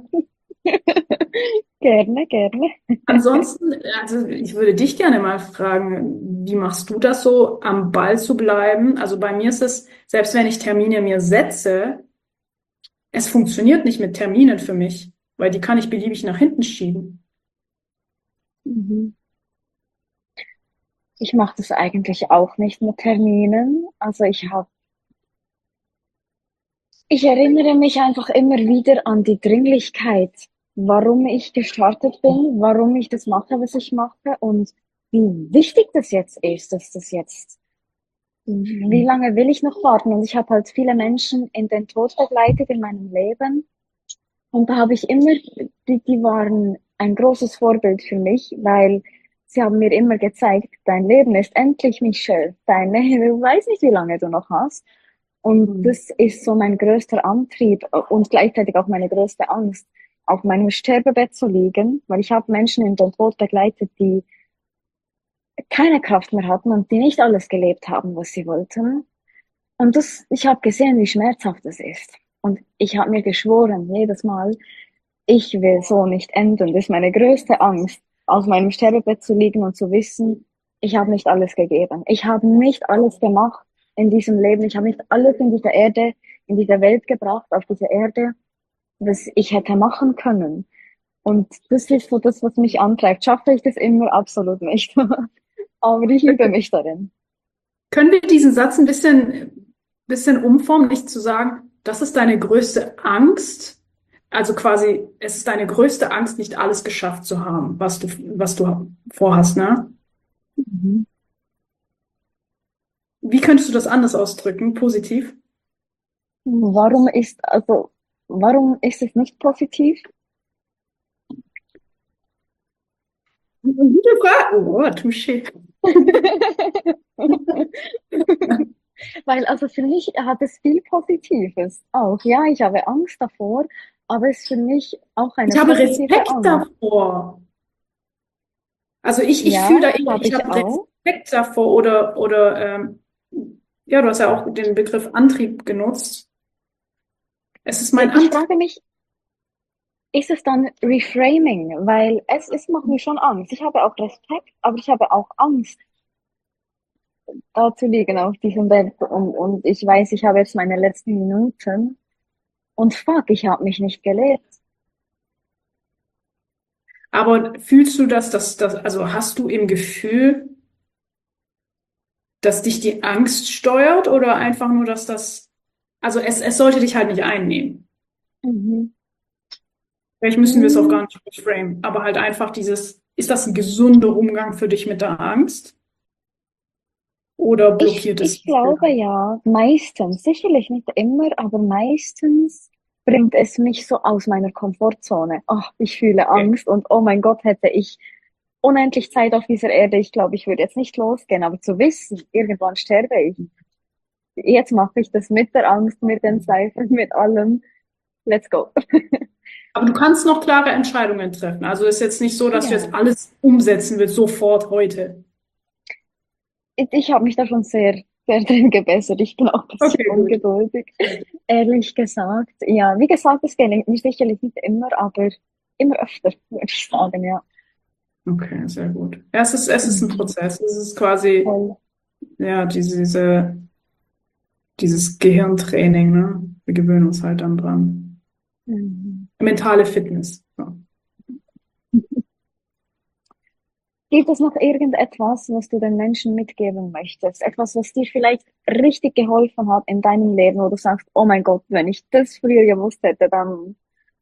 Gerne, gerne. Ansonsten, also ich würde dich gerne mal fragen, wie machst du das so, am Ball zu bleiben? Also bei mir ist es, selbst wenn ich Termine mir setze, es funktioniert nicht mit Terminen für mich, weil die kann ich beliebig nach hinten schieben. Mhm. Ich mache das eigentlich auch nicht mit Terminen. Also ich erinnere mich einfach immer wieder an die Dringlichkeit, warum ich gestartet bin, warum ich das mache, was ich mache und wie wichtig das jetzt ist, dass das jetzt, wie lange will ich noch warten? Und ich habe halt viele Menschen in den Tod begleitet in meinem Leben. Und da habe ich immer, die waren ein großes Vorbild für mich, weil sie haben mir immer gezeigt, dein Leben ist endlich, Michelle. Du weißt nicht, wie lange du noch hast. Und Mhm. das ist so mein größter Antrieb und gleichzeitig auch meine größte Angst, auf meinem Sterbebett zu liegen, weil ich habe Menschen in den Tod begleitet, die keine Kraft mehr hatten und die nicht alles gelebt haben, was sie wollten. Und ich habe gesehen, wie schmerzhaft das ist. Und ich habe mir geschworen, jedes Mal, ich will so nicht enden. Das ist meine größte Angst, auf meinem Sterbebett zu liegen und zu wissen, ich habe nicht alles gegeben. Ich habe nicht alles gemacht, in diesem Leben. Ich habe nicht alles in dieser Erde, in dieser Welt gebracht, auf diese Erde, was ich hätte machen können. Und das ist so das, was mich antreibt. Schaffe ich das immer? Absolut nicht. Aber ich übe mich darin. Können wir diesen Satz ein bisschen umformen, nicht zu sagen, das ist deine größte Angst? Also quasi, es ist deine größte Angst, nicht alles geschafft zu haben, was du vorhast, ne? Mhm. Wie könntest du das anders ausdrücken? Positiv? Warum ist es nicht positiv? Gute Frage. Oh, touché. Weil also für mich hat es viel Positives auch. Ja, ich habe Angst davor, aber es ist für mich auch Ich eine habe positive Respekt Angst. davor. Also ich Ja, fühle da eher, habe ich ich habe auch. Respekt davor ja, du hast ja auch den Begriff Antrieb genutzt. Es ist mein Ich Antrieb. frage mich, ist es dann Reframing? Weil es macht mir schon Angst. Ich habe auch Respekt, aber ich habe auch Angst, da zu liegen auf diesem Bett. Und ich weiß, ich habe jetzt meine letzten Minuten. Und fuck, ich habe mich nicht gelebt. Aber fühlst du also hast du im Gefühl, dass dich die Angst steuert oder einfach nur, also es sollte dich halt nicht einnehmen. Mhm. Vielleicht müssen wir es auch Hm, gar nicht reframen, aber halt einfach ist das ein gesunder Umgang für dich mit der Angst oder blockiert es Ich dich sehr? glaube ja, meistens, sicherlich nicht immer, aber meistens bringt es mich so aus meiner Komfortzone. Ach, ich fühle Okay. Angst und oh mein Gott, hätte ich unendlich Zeit auf dieser Erde, ich glaube, ich würde jetzt nicht losgehen, aber zu wissen, irgendwann sterbe ich. Jetzt mache ich das mit der Angst, mit den Zweifeln, mit allem. Let's go. Aber du kannst noch klare Entscheidungen treffen. Also ist jetzt nicht so, dass du jetzt Ja, alles umsetzen willst, sofort heute. ich habe mich da schon sehr drin gebessert. Ich bin auch ein bisschen Okay, gut. ungeduldig, ehrlich gesagt. Ja, wie gesagt, es gelingt mir sicherlich nicht immer, aber immer öfter, würde ich sagen, ja. Okay, sehr gut. Ja, es ist ein Mhm. Prozess. Es ist quasi, Voll. ja, dieses Gehirntraining, ne? Wir gewöhnen uns halt dann dran. Mhm. Mentale Fitness. Ja. Gibt es noch irgendetwas, was du den Menschen mitgeben möchtest? Etwas, was dir vielleicht richtig geholfen hat in deinem Leben, wo du sagst, oh mein Gott, wenn ich das früher gewusst hätte, dann.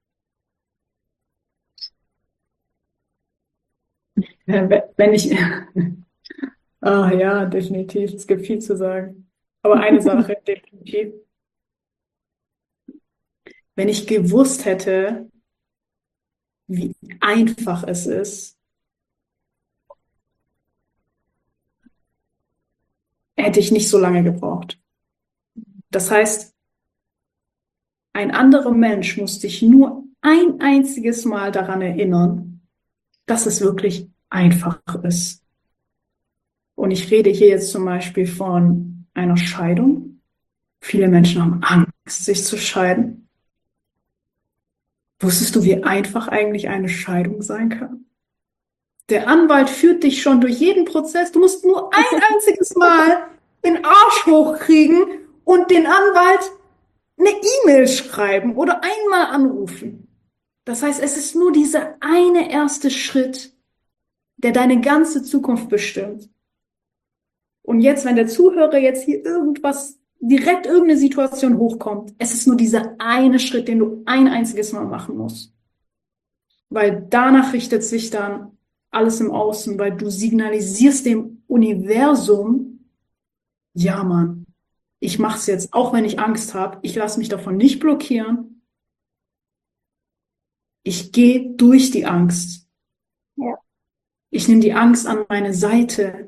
Wenn ich, ah ja, definitiv, es gibt viel zu sagen. Aber eine Sache, definitiv, wenn ich gewusst hätte, wie einfach es ist, hätte ich nicht so lange gebraucht. Das heißt, ein anderer Mensch muss dich nur ein einziges Mal daran erinnern, dass es wirklich einfach ist. Und ich rede hier jetzt zum Beispiel von einer Scheidung. Viele Menschen haben Angst, sich zu scheiden. Wusstest du, wie einfach eigentlich eine Scheidung sein kann? Der Anwalt führt dich schon durch jeden Prozess. Du musst nur ein einziges Mal den Arsch hochkriegen und den Anwalt eine E-Mail schreiben oder einmal anrufen. Das heißt, es ist nur dieser eine erste Schritt, der deine ganze Zukunft bestimmt. Und jetzt, wenn der Zuhörer jetzt hier direkt irgendeine Situation hochkommt, es ist nur dieser eine Schritt, den du ein einziges Mal machen musst. Weil danach richtet sich dann alles im Außen, weil du signalisierst dem Universum, ja, Mann, ich mach's jetzt, auch wenn ich Angst habe, ich lasse mich davon nicht blockieren, ich gehe durch die Angst. Ja. Ich nehme die Angst an meine Seite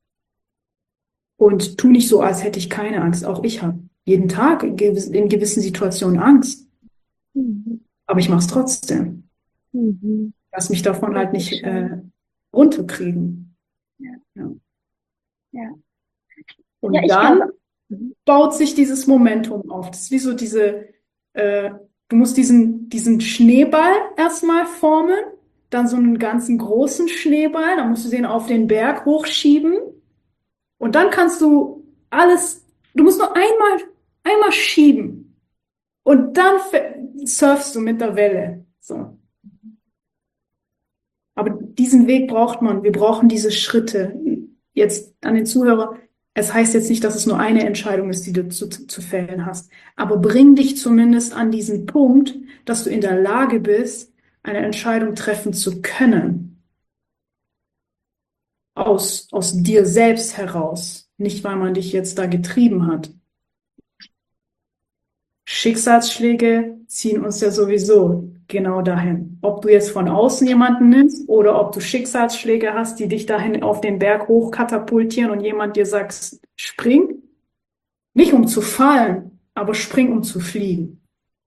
und tu nicht so, als hätte ich keine Angst. Auch ich habe jeden Tag in gewissen Situationen Angst, Mhm. aber ich mache es trotzdem. Mhm. Lass mich davon Das halt ist nicht schön. runterkriegen. Ja, Ja. ja. Ja, Und ich dann glaube, mhm. baut sich dieses Momentum auf. Das ist wie so äh, du musst diesen Schneeball erstmal formen, dann so einen ganzen großen Schneeball, dann musst du den auf den Berg hochschieben und dann kannst du alles Du musst nur einmal schieben und dann surfst du mit der Welle. So. Aber diesen Weg braucht man. Wir brauchen diese Schritte. Jetzt an den Zuhörer. Es heißt jetzt nicht, dass es nur eine Entscheidung ist, die du zu fällen hast. Aber bring dich zumindest an diesen Punkt, dass du in der Lage bist, eine Entscheidung treffen zu können. Aus dir selbst heraus. Nicht, weil man dich jetzt da getrieben hat. Schicksalsschläge ziehen uns ja sowieso genau dahin. Ob du jetzt von außen jemanden nimmst oder ob du Schicksalsschläge hast, die dich dahin auf den Berg hoch katapultieren und jemand dir sagt, spring. Nicht um zu fallen, aber spring, um zu fliegen.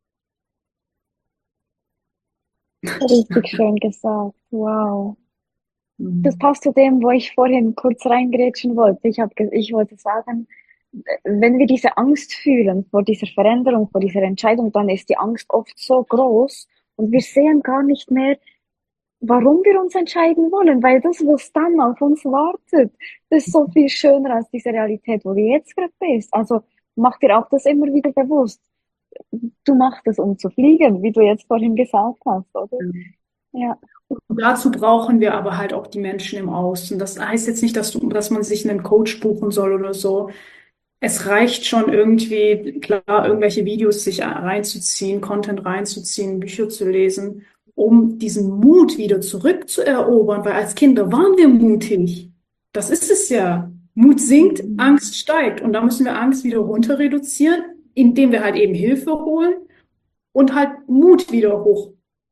Richtig schön gesagt. Wow. Das passt zu dem, wo ich vorhin kurz reingrätschen wollte. Ich wollte sagen, wenn wir diese Angst fühlen vor dieser Veränderung, vor dieser Entscheidung, dann ist die Angst oft so groß und wir sehen gar nicht mehr, warum wir uns entscheiden wollen, weil das, was dann auf uns wartet, das ist so viel schöner als diese Realität, wo du jetzt gerade bist. Also mach dir auch das immer wieder bewusst. Du machst es, um zu fliegen, wie du jetzt vorhin gesagt hast, oder? Ja. Und dazu brauchen wir aber halt auch die Menschen im Außen. Das heißt jetzt nicht, dass man sich einen Coach buchen soll oder so. Es reicht schon irgendwie, klar, irgendwelche Videos sich reinzuziehen, Content reinzuziehen, Bücher zu lesen, um diesen Mut wieder zurückzuerobern, weil als Kinder waren wir mutig. Das ist es ja. Mut sinkt, Angst steigt. Und da müssen wir Angst wieder runter reduzieren, indem wir halt eben Hilfe holen und halt Mut wieder hoch.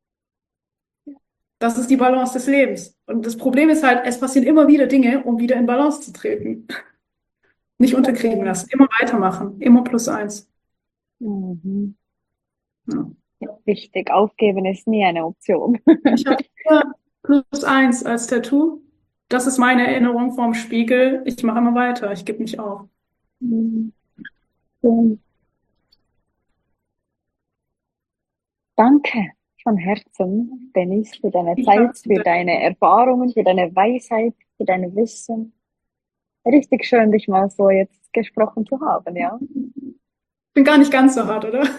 Das ist die Balance des Lebens. Und das Problem ist halt, es passieren immer wieder Dinge, um wieder in Balance zu treten. Nicht unterkriegen lassen, immer weitermachen, immer +1. Mhm. Ja. Ja, wichtig, aufgeben ist nie eine Option. Ich habe hier +1 als Tattoo. Das ist meine Erinnerung vorm Spiegel. Ich mache immer weiter, ich gebe nicht auf. Mhm. Schön. Danke von Herzen, Dennis, für deine Ich Zeit, habe für deine Erfahrungen, für deine Weisheit, für deine Wissen. Richtig schön, dich mal so jetzt gesprochen zu haben, ja. bin gar nicht ganz so hart, oder?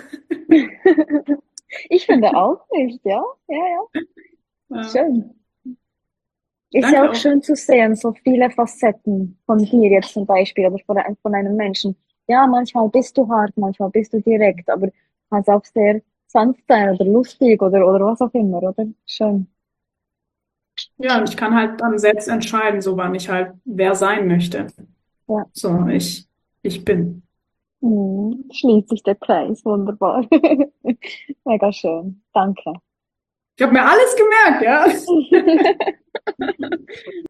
Ich finde auch nicht, ja. Ja, ja. Ja. Schön. Ist ja Danke auch auch. schön zu sehen, so viele Facetten von dir jetzt zum Beispiel oder von einem Menschen. Ja, manchmal bist du hart, manchmal bist du direkt, aber kannst auch sehr sanft sein oder lustig oder was auch immer, oder? Schön. Ja, und ich kann halt dann selbst entscheiden, so wann ich halt wer sein möchte. Ja. So, ich bin. Schließt sich der Kreis, wunderbar. Mega schön. Danke. Ich habe mir alles gemerkt, ja.